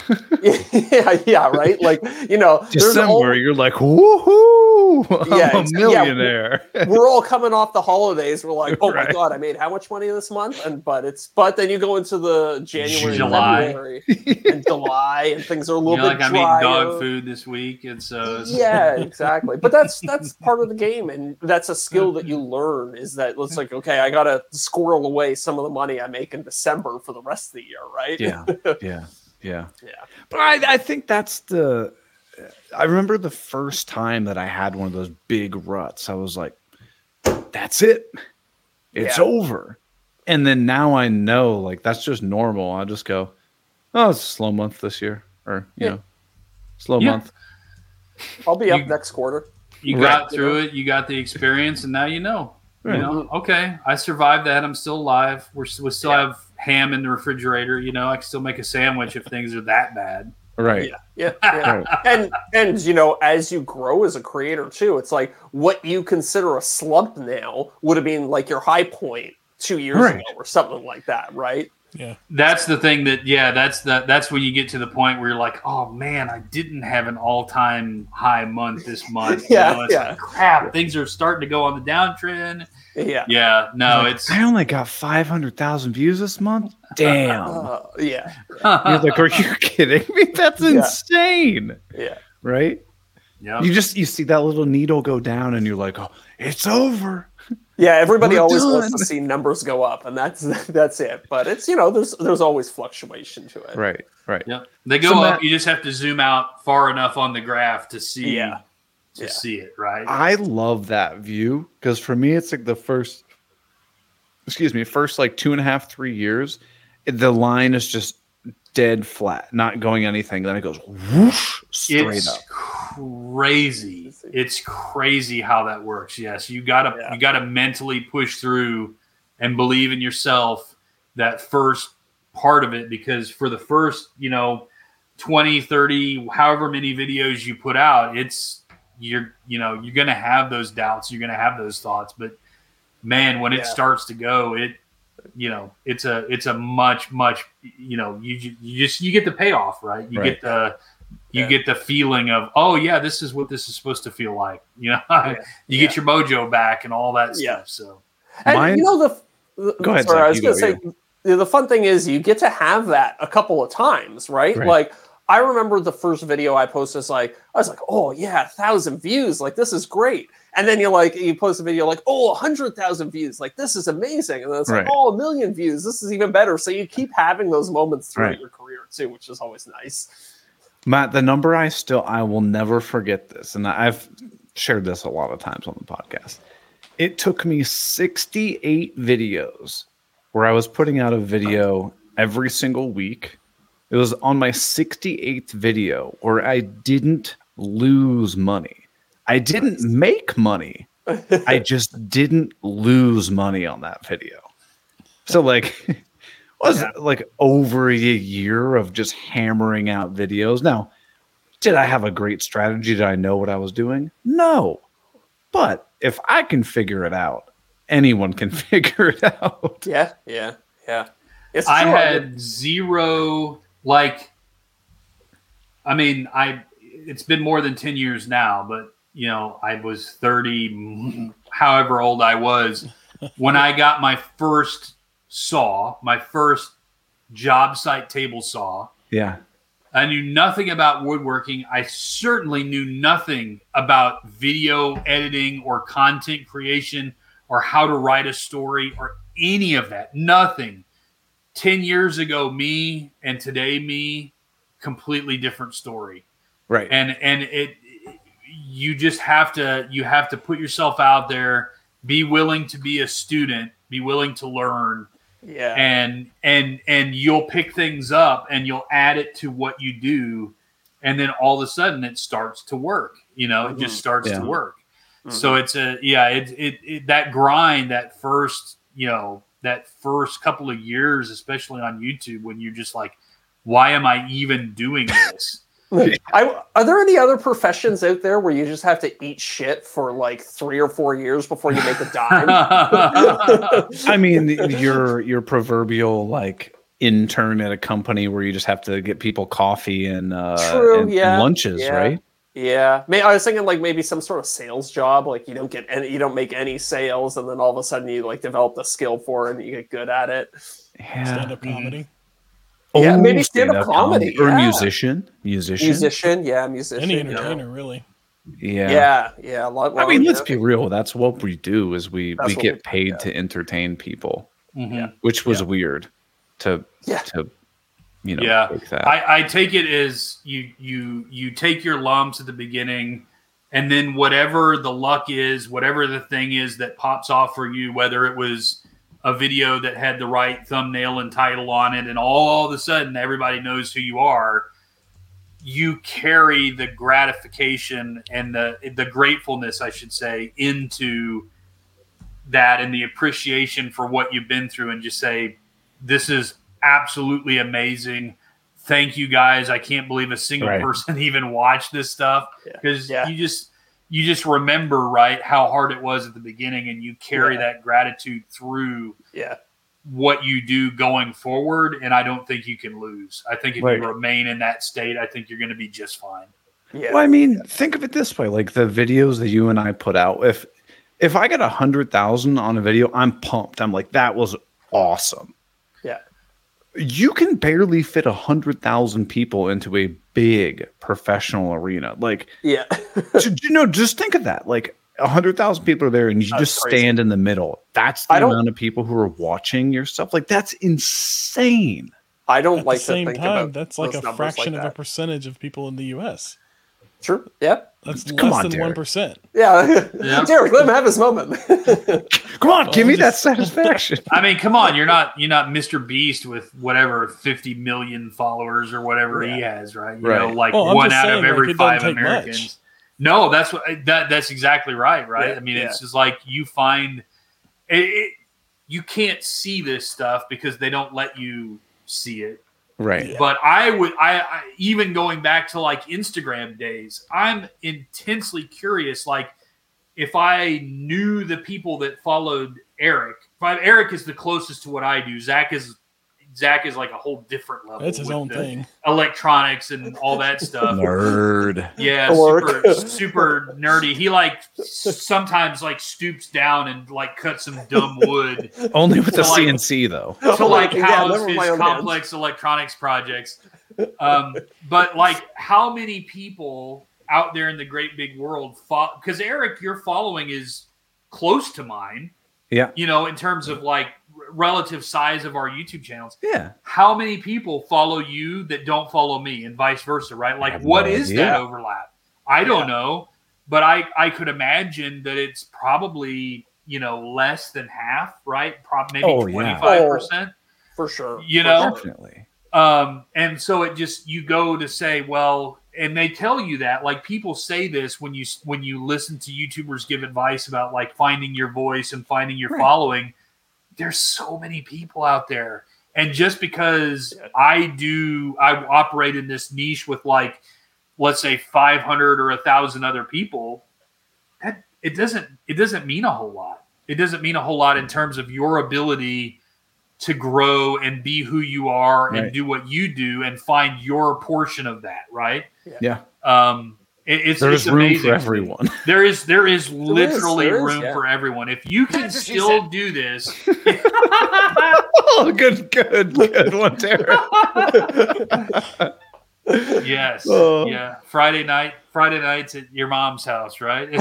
yeah, right. Like, there's December, you're like, woohoo! Yeah, I'm a millionaire. we're all coming off the holidays. We're like, oh Right. my god, I made how much money this month? But then you go into the January, July. February, and July, and things are a little You're bit like, I'm drier. eating dog food this week, and so Yeah, exactly. But that's part of the game, and that's a skill that you learn. Is that it's like, okay, I gotta squirrel away some of the money I make in December for the rest of the year, right? Yeah, yeah. Yeah. But I think that's the. I remember the first time that I had one of those big ruts. I was like, "That's it, it's Yeah. over." And then now I know, like, that's just normal. I just go, "Oh, it's a slow month this year," or slow Yeah. month. I'll be up You- next quarter. you Right. got through it. You got the experience, and now you know. Right. You know, okay, I survived that. I'm still alive. We still Yeah. have ham in the refrigerator. I can still make a sandwich if things are that bad. Right. Yeah. Right. and as you grow as a creator too, it's like what you consider a slump now would have been like your high point 2 years Right. ago or something like that, right? Yeah. That's the thing that's when you get to the point where you're like, oh man, I didn't have an all-time high month this month. Yeah, It's yeah. like, crap, things are starting to go on the downtrend. Yeah. Yeah, no, Like, it's I only got 500,000 views this month. Damn. Yeah. You're like, are you kidding me? That's Yeah. insane. Yeah. Right? yeah. You see that little needle go down, and you're like, oh, it's over. Yeah, everybody We're always done. wants to see numbers go up, and that's it. But it's there's always fluctuation to it. Right. Right. Yeah, they go So, up. Matt- You just have to zoom out far enough on the graph to see Yeah. see it, right? I love that view because for me, it's like the first like 2.5, 3 years, the line is just dead flat, not going anything. Then it goes whoosh straight It's up. crazy. It's crazy how that works. Yes, you gotta mentally push through and believe in yourself that first part of it, because for the first 20, 30, however many videos you put out, you're gonna have those doubts, you're gonna have those thoughts, but man, when it starts to go, it's a much you get the payoff, right? You Right. get the feeling of, oh yeah, this is what this is supposed to feel like. You get your mojo back and all that Yeah. stuff. So And Mine- Go ahead, Sorry, Zach, I was you going to go, say the fun thing is you get to have that a couple of times, right? Right. Like I remember the first video I posted I was like, oh yeah, 1,000 views, like this is great. And then you post a video like, oh, 100,000 views, like this is amazing. And then it's like, Right. oh, 1 million views, this is even better. So you keep having those moments throughout Right. your career too, which is always nice. Matt, the number I will never forget this, and I've shared this a lot of times on the podcast. It took me 68 videos where I was putting out a video every single week. It was on my 68th video where I didn't lose money. I didn't make money. I just didn't lose money on that video. So was it like over a year of just hammering out videos? Now, did I have a great strategy? Did I know what I was doing? No. But if I can figure it out, anyone can figure it out. Yeah. It's I true. had zero, it's been more than 10 years now, but I was 30, however old I was when I got my first saw, my first job site table saw. Yeah. I knew nothing about woodworking. I certainly knew nothing about video editing or content creation or how to write a story or any of that. Nothing. 10 years ago, me, and today, me, completely different story. Right. And you just have to put yourself out there, be willing to be a student, be willing to learn. Yeah. And you'll pick things up and you'll add it to what you do, and then all of a sudden it starts to work. It just starts to work. So it's that grind, that first couple of years, especially on YouTube, when you're just like, why am I even doing this? Are there any other professions out there where you just have to eat shit for like 3 or 4 years before you make a dime? I mean, your proverbial like intern at a company where you just have to get people coffee and lunches, right? Yeah, I was thinking like maybe some sort of sales job. Like you don't make any sales, and then all of a sudden you like develop the skill for it and you get good at it. Yeah. Stand-up comedy. Yeah, maybe stand-up comedy. Or musician. Yeah, musician. Any entertainer, really. Yeah. Yeah. I mean, let's be real. That's what we do. Is we get paid to entertain people, which was weird to take that. I take it as you take your lumps at the beginning, and then whatever the luck is, whatever the thing is that pops off for you, whether it was a video that had the right thumbnail and title on it, and all of a sudden everybody knows who you are, you carry the gratification and the gratefulness, I should say, into that, and the appreciation for what you've been through, and just say, this is absolutely amazing. Thank you guys. I can't believe a single person even watched this stuff, because you just remember, right, how hard it was at the beginning, and you carry that gratitude through what you do going forward. And I don't think you can lose. I think if you remain in that state, I think you're going to be just fine. Yeah. Well, I mean, think of it this way: like the videos that you and I put out. If I get 100,000 on a video, I'm pumped. I'm like, that was awesome. Yeah. You can barely fit 100,000 people into a big professional arena. Like, just think of that. Like 100,000 people are there, and you just stand in the middle. That's the amount of people who are watching your stuff. Like, that's insane. I don't At like the same to think time, about that's like a fraction like of a percentage of people in the U.S. True. Yeah. That's less than 1%. Yeah. Derek, let him have his moment. Come on, give me that satisfaction. I mean, come on, you're not Mr. Beast with whatever 50 million followers or whatever he has, right? You know, like one out of every 5 Americans. Much. No, that's exactly right? Yeah, I mean, it's just like you find it. You can't see this stuff because they don't let you see it. Right. But I even going back to like Instagram days, I'm intensely curious. Like, if I knew the people that followed Eric, Eric is the closest to what I do. Zach is like a whole different level. It's his own thing. Electronics and all that stuff. Nerd. Yeah, super nerdy. He like sometimes like stoops down and like cuts some dumb wood. Only with the CNC though. To like house his complex electronics projects. But like, how many people out there in the great big world because Eric, your following is close to mine. Yeah. You know, in terms of like relative size of our YouTube channels. Yeah. How many people follow you that don't follow me, and vice versa, right? Like, what is that overlap? I don't know, but I could imagine that it's probably, less than half, right? Maybe 25%. For sure. Definitely. And so it just, you go to say, well, and they tell you that, like, people say this when you listen to YouTubers give advice about like finding your voice and finding your following. There's so many people out there. And just because I operate in this niche with like, let's say 500 or 1,000 other people, it doesn't mean a whole lot. It doesn't mean a whole lot in terms of your ability to grow and be who you are and do what you do and find your portion of that. Right. Yeah. There's room amazing for everyone. There is literally room for everyone. If you can still do this. Oh, good one, Derek. Yes. Yeah. Friday nights at your mom's house, right?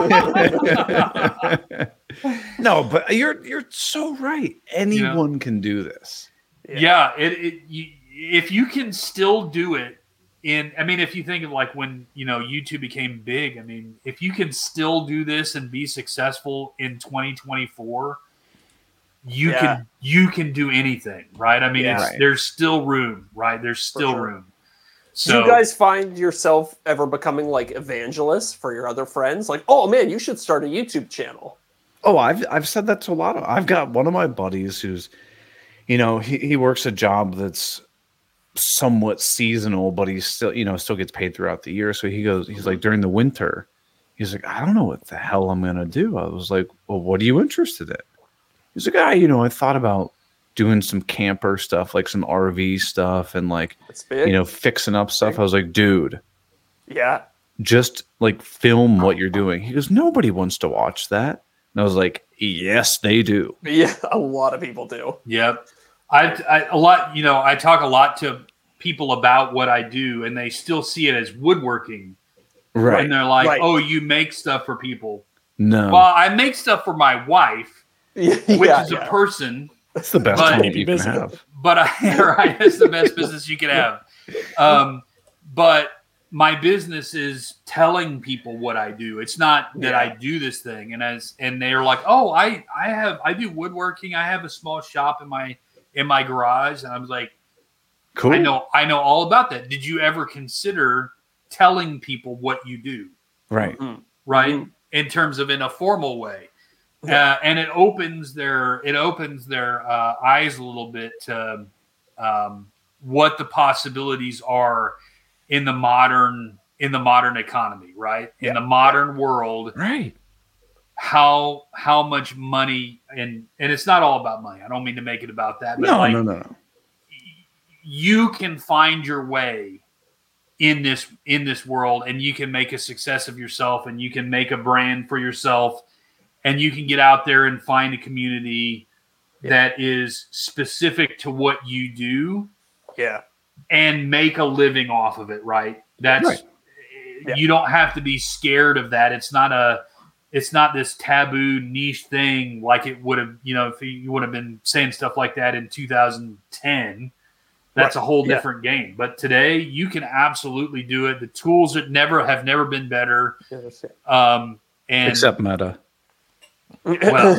No, but you're so right. Anyone can do this. Yeah. If you can still do it. If you think of like when, YouTube became big, if you can still do this and be successful in 2024, you can do anything, right? There's still room, right? There's still room. So, do you guys find yourself ever becoming like evangelists for your other friends? Like, oh man, you should start a YouTube channel. Oh, I've said that to a lot of. I've got one of my buddies who's, he works a job that's somewhat seasonal, but he's still, still gets paid throughout the year. So he's like, during the winter, he's like, I don't know what the hell I'm gonna do. I was like, well, what are you interested in? He's like, I thought about doing some camper stuff, like some RV stuff, and like, That's big. fixing up stuff. I was like, dude, Yeah. just like film what you're doing. He goes, nobody wants to watch that. And I was like, yes, they do. Yeah, a lot of people do. yep. I talk a lot to people about what I do, and they still see it as woodworking. Right. And they're like, Right. oh, you make stuff for people. No. Well, I make stuff for my wife, which is a person, That's the best but- tool Keep you you can busy. have. but it's the best business you can have. But my business is telling people what I do. It's not that I do this thing. And they're like, oh, I do woodworking. I have a small shop in my garage. And I was like, Cool. I know all about that. Did you ever consider telling people what you do? Right. Right. In terms of in a formal way. And it opens their eyes a little bit to what the possibilities are in the modern economy, right? In the modern world, Right. how much money and it's not all about money. I don't mean to make it about that, but No. you can find your way in this world, and you can make a success of yourself, and you can make a brand for yourself, and you can get out there and find a community that is specific to what you do. Yeah. And make a living off of it, right? That's Right. You don't have to be scared of that. It's not this taboo niche thing like it would have, if you would have been saying stuff like that in 2010. That's a whole different game. But today you can absolutely do it. The tools have never been better. And Except Meta. well,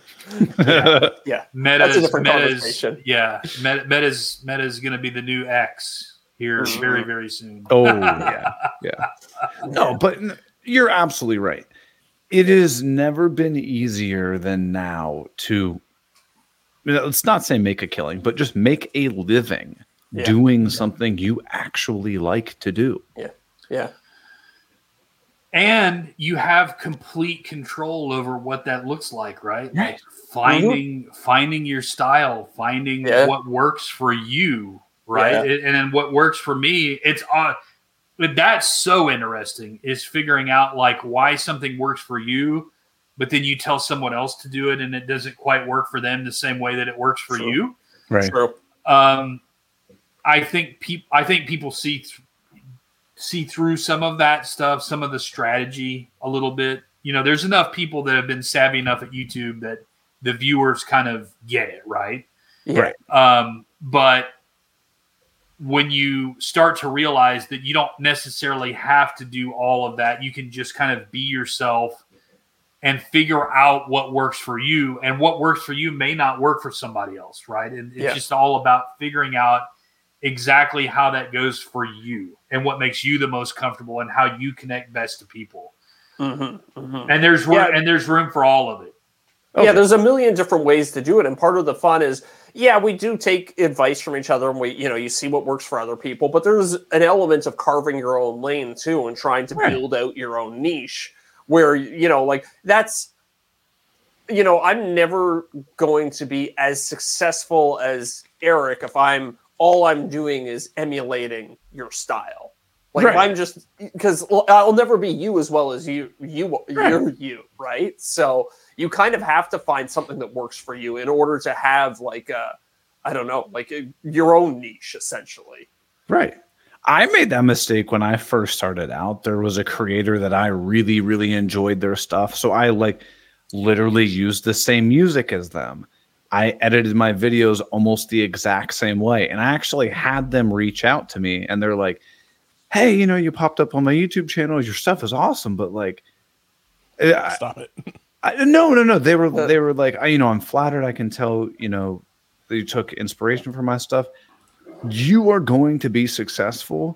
Yeah. Meta That's a different conversation. Meta's going to be the new X here very, very soon. Oh, yeah. Yeah. No, but you're absolutely right. It has never been easier than now to, let's not say make a killing, but just make a living doing something you actually like to do. Yeah. Yeah. And you have complete control over what that looks like, right? Right. Like finding your style, finding what works for you, right? Yeah. And then what works for me, that's so interesting, is figuring out like why something works for you, but then you tell someone else to do it and it doesn't quite work for them the same way that it works for you. Right. True. I think people see through some of that stuff, some of the strategy a little bit. There's enough people that have been savvy enough at YouTube that the viewers kind of get it, right? Yeah. Right. But when you start to realize that you don't necessarily have to do all of that, you can just kind of be yourself and figure out what works for you, and what works for you may not work for somebody else, right? And it's just all about figuring out exactly how that goes for you and what makes you the most comfortable and how you connect best to people. And there's room for all of it. Okay. Yeah, there's a million different ways to do it, and part of the fun is, we do take advice from each other, and you see what works for other people, but there's an element of carving your own lane too, and trying to build out your own niche, where that's, I'm never going to be as successful as Eric if all I'm doing is emulating your style. Like if I'm just, because I'll never be you as well as you're you, right? So you kind of have to find something that works for you in order to have your own niche, essentially. Right. I made that mistake when I first started out. There was a creator that I really, really enjoyed their stuff. So I literally used the same music as them. I edited my videos almost the exact same way. And I actually had them reach out to me, and they're like, hey, you popped up on my YouTube channel. Your stuff is awesome. But Stop it. No. They were like, I'm flattered. I can tell, that you took inspiration from my stuff. You are going to be successful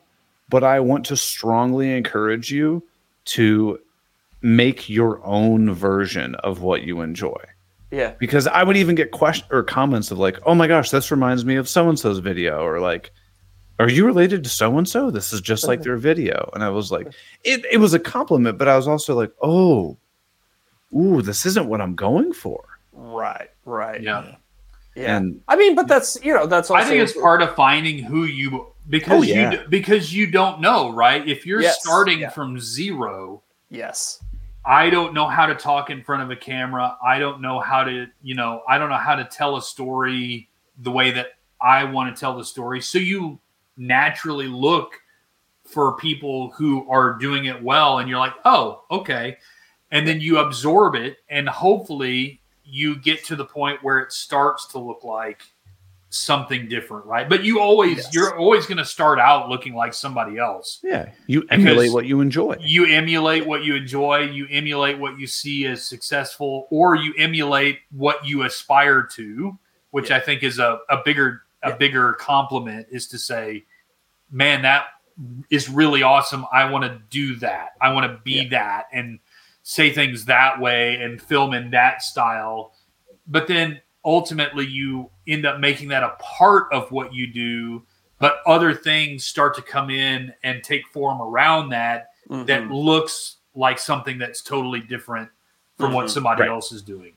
but I want to strongly encourage you to make your own version of what you enjoy. Yeah. Because I would even get questions or comments of like, oh my gosh, this reminds me of so-and-so's video, or like, are you related to so-and-so? This is just like their video. And I was like, it was a compliment, but I was also like, oh, ooh, this isn't what I'm going for. Right. Yeah. Yeah. And I mean, but that's that's also, I think it's part of finding who you, because because you don't know, right? If you're starting from zero, yes, I don't know how to talk in front of a camera. I don't know how to, I don't know how to tell a story the way that I want to tell the story. So you naturally look for people who are doing it well, and you're like, oh, okay. And then you absorb it, and hopefully you get to the point where it starts to look like something different, right? But you're always going to start out looking like somebody else. Yeah, you emulate what you enjoy. You emulate what you enjoy. You emulate what you see as successful, or you emulate what you aspire to, which I think is a bigger compliment, is to say, man, that is really awesome. I want to do that. I want to be that and say things that way and film in that style. But then ultimately you end up making that a part of what you do, but other things start to come in and take form around that, that looks like something that's totally different from what somebody else is doing.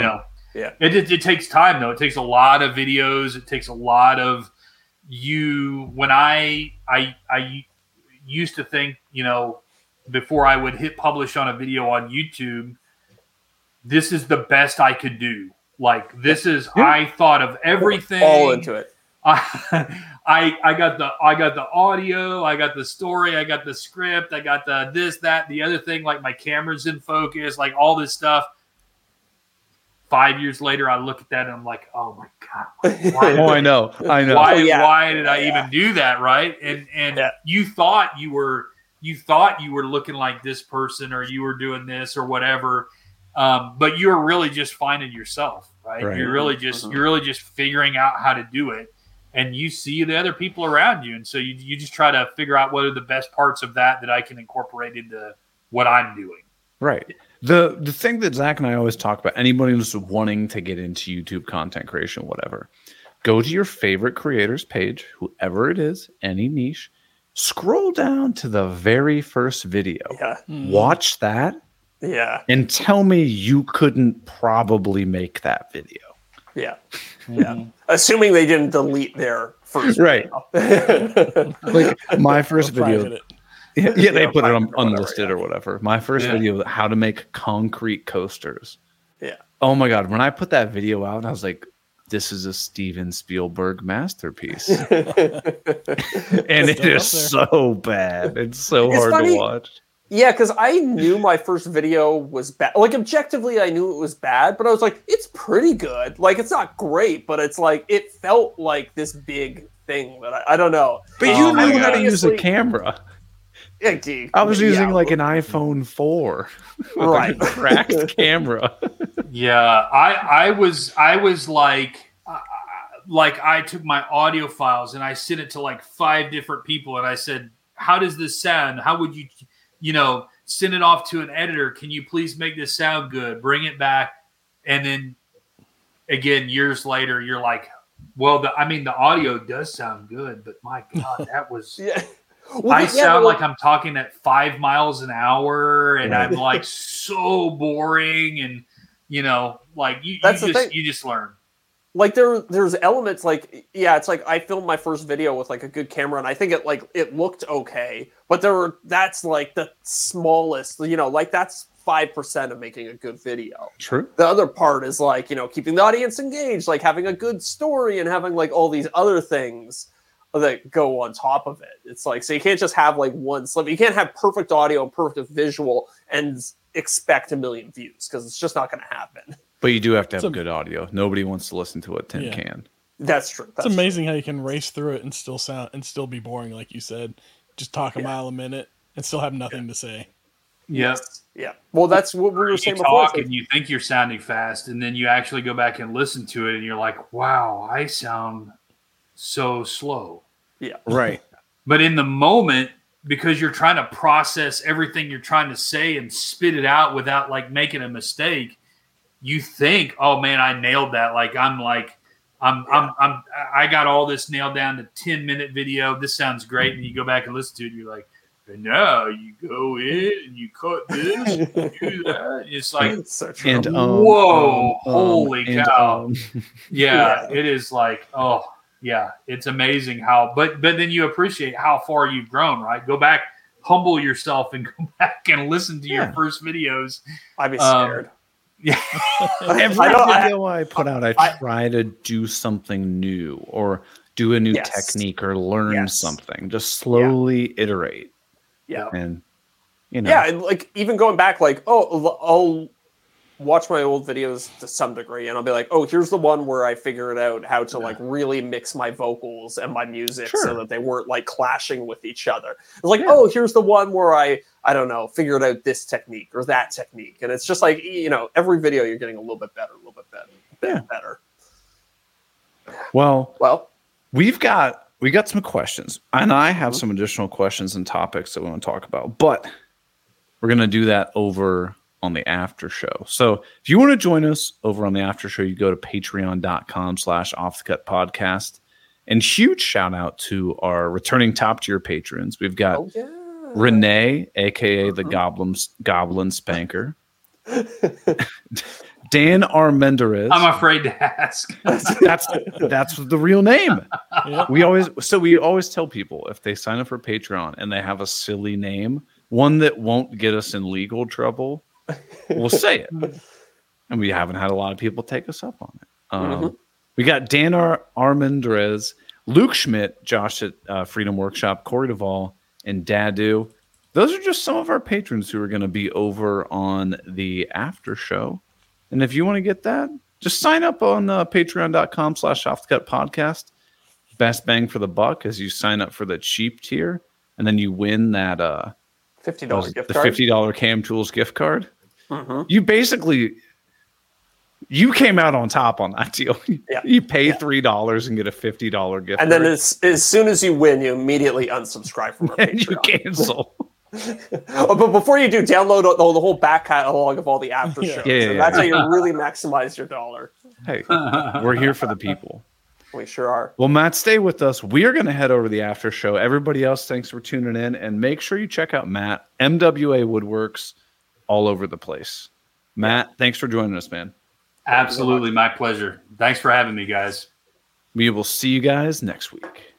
It takes time, though. It takes a lot of videos. It takes a lot of when I used to think, before I would hit publish on a video on YouTube, this is the best I could do. Like, this is, I thought of everything. All into it. I got the audio, I got the story, I got the script, I got the this, that, the other thing, like my camera's in focus, like all this stuff. 5 years later, I look at that and I'm like, oh my God. I know. Why did I even do that? Right. And you thought you were looking like this person, or you were doing this or whatever. But you're really just finding yourself, right? You're really just figuring out how to do it, and you see the other people around you. And so you just try to figure out what are the best parts of that I can incorporate into what I'm doing. Right. The thing that Zach and I always talk about, anybody who's wanting to get into YouTube content creation, whatever, go to your favorite creators page, whoever it is, any niche, scroll down to the very first video, watch that, and tell me you couldn't probably make that video. Assuming they didn't delete their first video. Like my first video. They put it on unlisted or whatever. My first video, how to make concrete coasters. Oh my God. When I put that video out, I was like, this is a Steven Spielberg masterpiece. And it is so bad. It's so hard to watch. Yeah, because I knew my first video was bad. Like, objectively, I knew it was bad, but I was like, it's pretty good. Like, it's not great, but it's like, it felt like this big thing that I don't know. But you knew how to use a camera. Yeah, I was using like an iPhone 4 with a cracked camera. I was like I took my audio files and I sent it to like 5 different people, and I said, how does this sound? How would you send it off to an editor? Can you please make this sound good? Bring it back. And then again, years later, you're like, well, the audio does sound good, but my God, that was I sound like I'm talking at 5 miles an hour, and I'm like so boring, and like you just learn. Like there's elements like it's like I filmed my first video with like a good camera, and I think it looked okay, but that's like the smallest, like that's 5% of making a good video. True. The other part is like, keeping the audience engaged, like having a good story and having like all these other things that go on top of it. It's like, so you can't just have like one slip. You can't have perfect audio and perfect visual and expect 1 million views, because it's just not going to happen. But you do have to have good audio. Nobody wants to listen to a tin can. That's true. It's amazing how you can race through it and still be boring, like you said. Just talk a mile a minute and still have nothing to say. Yes. Yeah. Well, that's what we were saying before. And you think you're sounding fast, and then you actually go back and listen to it, and you're like, wow, I sound so slow. Yeah. Right. But in the moment, because you're trying to process everything you're trying to say and spit it out without like making a mistake. You think, oh man, I nailed that. I got all this nailed down to 10-minute video. This sounds great. And you go back and listen to it. And you're like, and now you go in and you cut this, and you do that. It's like, So true. And whoa, holy cow. and, Yeah, it is like, oh yeah, it's amazing how, but then you appreciate how far you've grown, right? Go back, humble yourself and go back and listen to your first videos. I'd be scared. Yeah. Every video I put out, I try to do something new or do a new technique or learn something. Just slowly iterate. Yeah. And, you know. Yeah, and like even going back, like, I'll watch my old videos to some degree, and I'll be like, oh, here's the one where I figured out how to like really mix my vocals and my music so that they weren't like clashing with each other. It's like, oh, here's the one where I don't know, figured out this technique or that technique. And it's just like, you know, every video you're getting a little bit better, better. Well, we got some questions, and I have some additional questions and topics that we want to talk about, but we're going to do that over on the after show. So if you want to join us over on the after show, you go to patreon.com/offthecut-podcast. And huge shout out to our returning top tier patrons. We've got Renee, aka the Goblin Spanker. Dan Armendariz. I'm afraid to ask. That's the real name. We always tell people if they sign up for Patreon and they have a silly name, one that won't get us in legal trouble, we'll say it. And we haven't had a lot of people take us up on it. We got Dan Armendariz, Luke Schmidt, Josh at Freedom Workshop, Corey Duvall, and Dadu. Those are just some of our patrons who are going to be over on the after show. And if you want to get that, just sign up on patreon.com/offthecutpodcast. Best bang for the buck as you sign up for the cheap tier, and then you win that $50 gift card. The $50 Cam Tools gift card. You came out on top on that deal. You pay $3 and get a $50 gift and card. then as soon as you win, you immediately unsubscribe from our and Patreon. you cancel. But before you do, download the whole back catalog of all the after shows. That's how you really maximize your dollar. Hey, we're here for the people. We sure are. Well, Matt, stay with us. We are going to head over to the after show. Everybody else, thanks for tuning in. And make sure you check out Matt, MWA Woodworks, all over the place. Matt, thanks for joining us, man. Absolutely. My pleasure. Thanks for having me, guys. We will see you guys next week.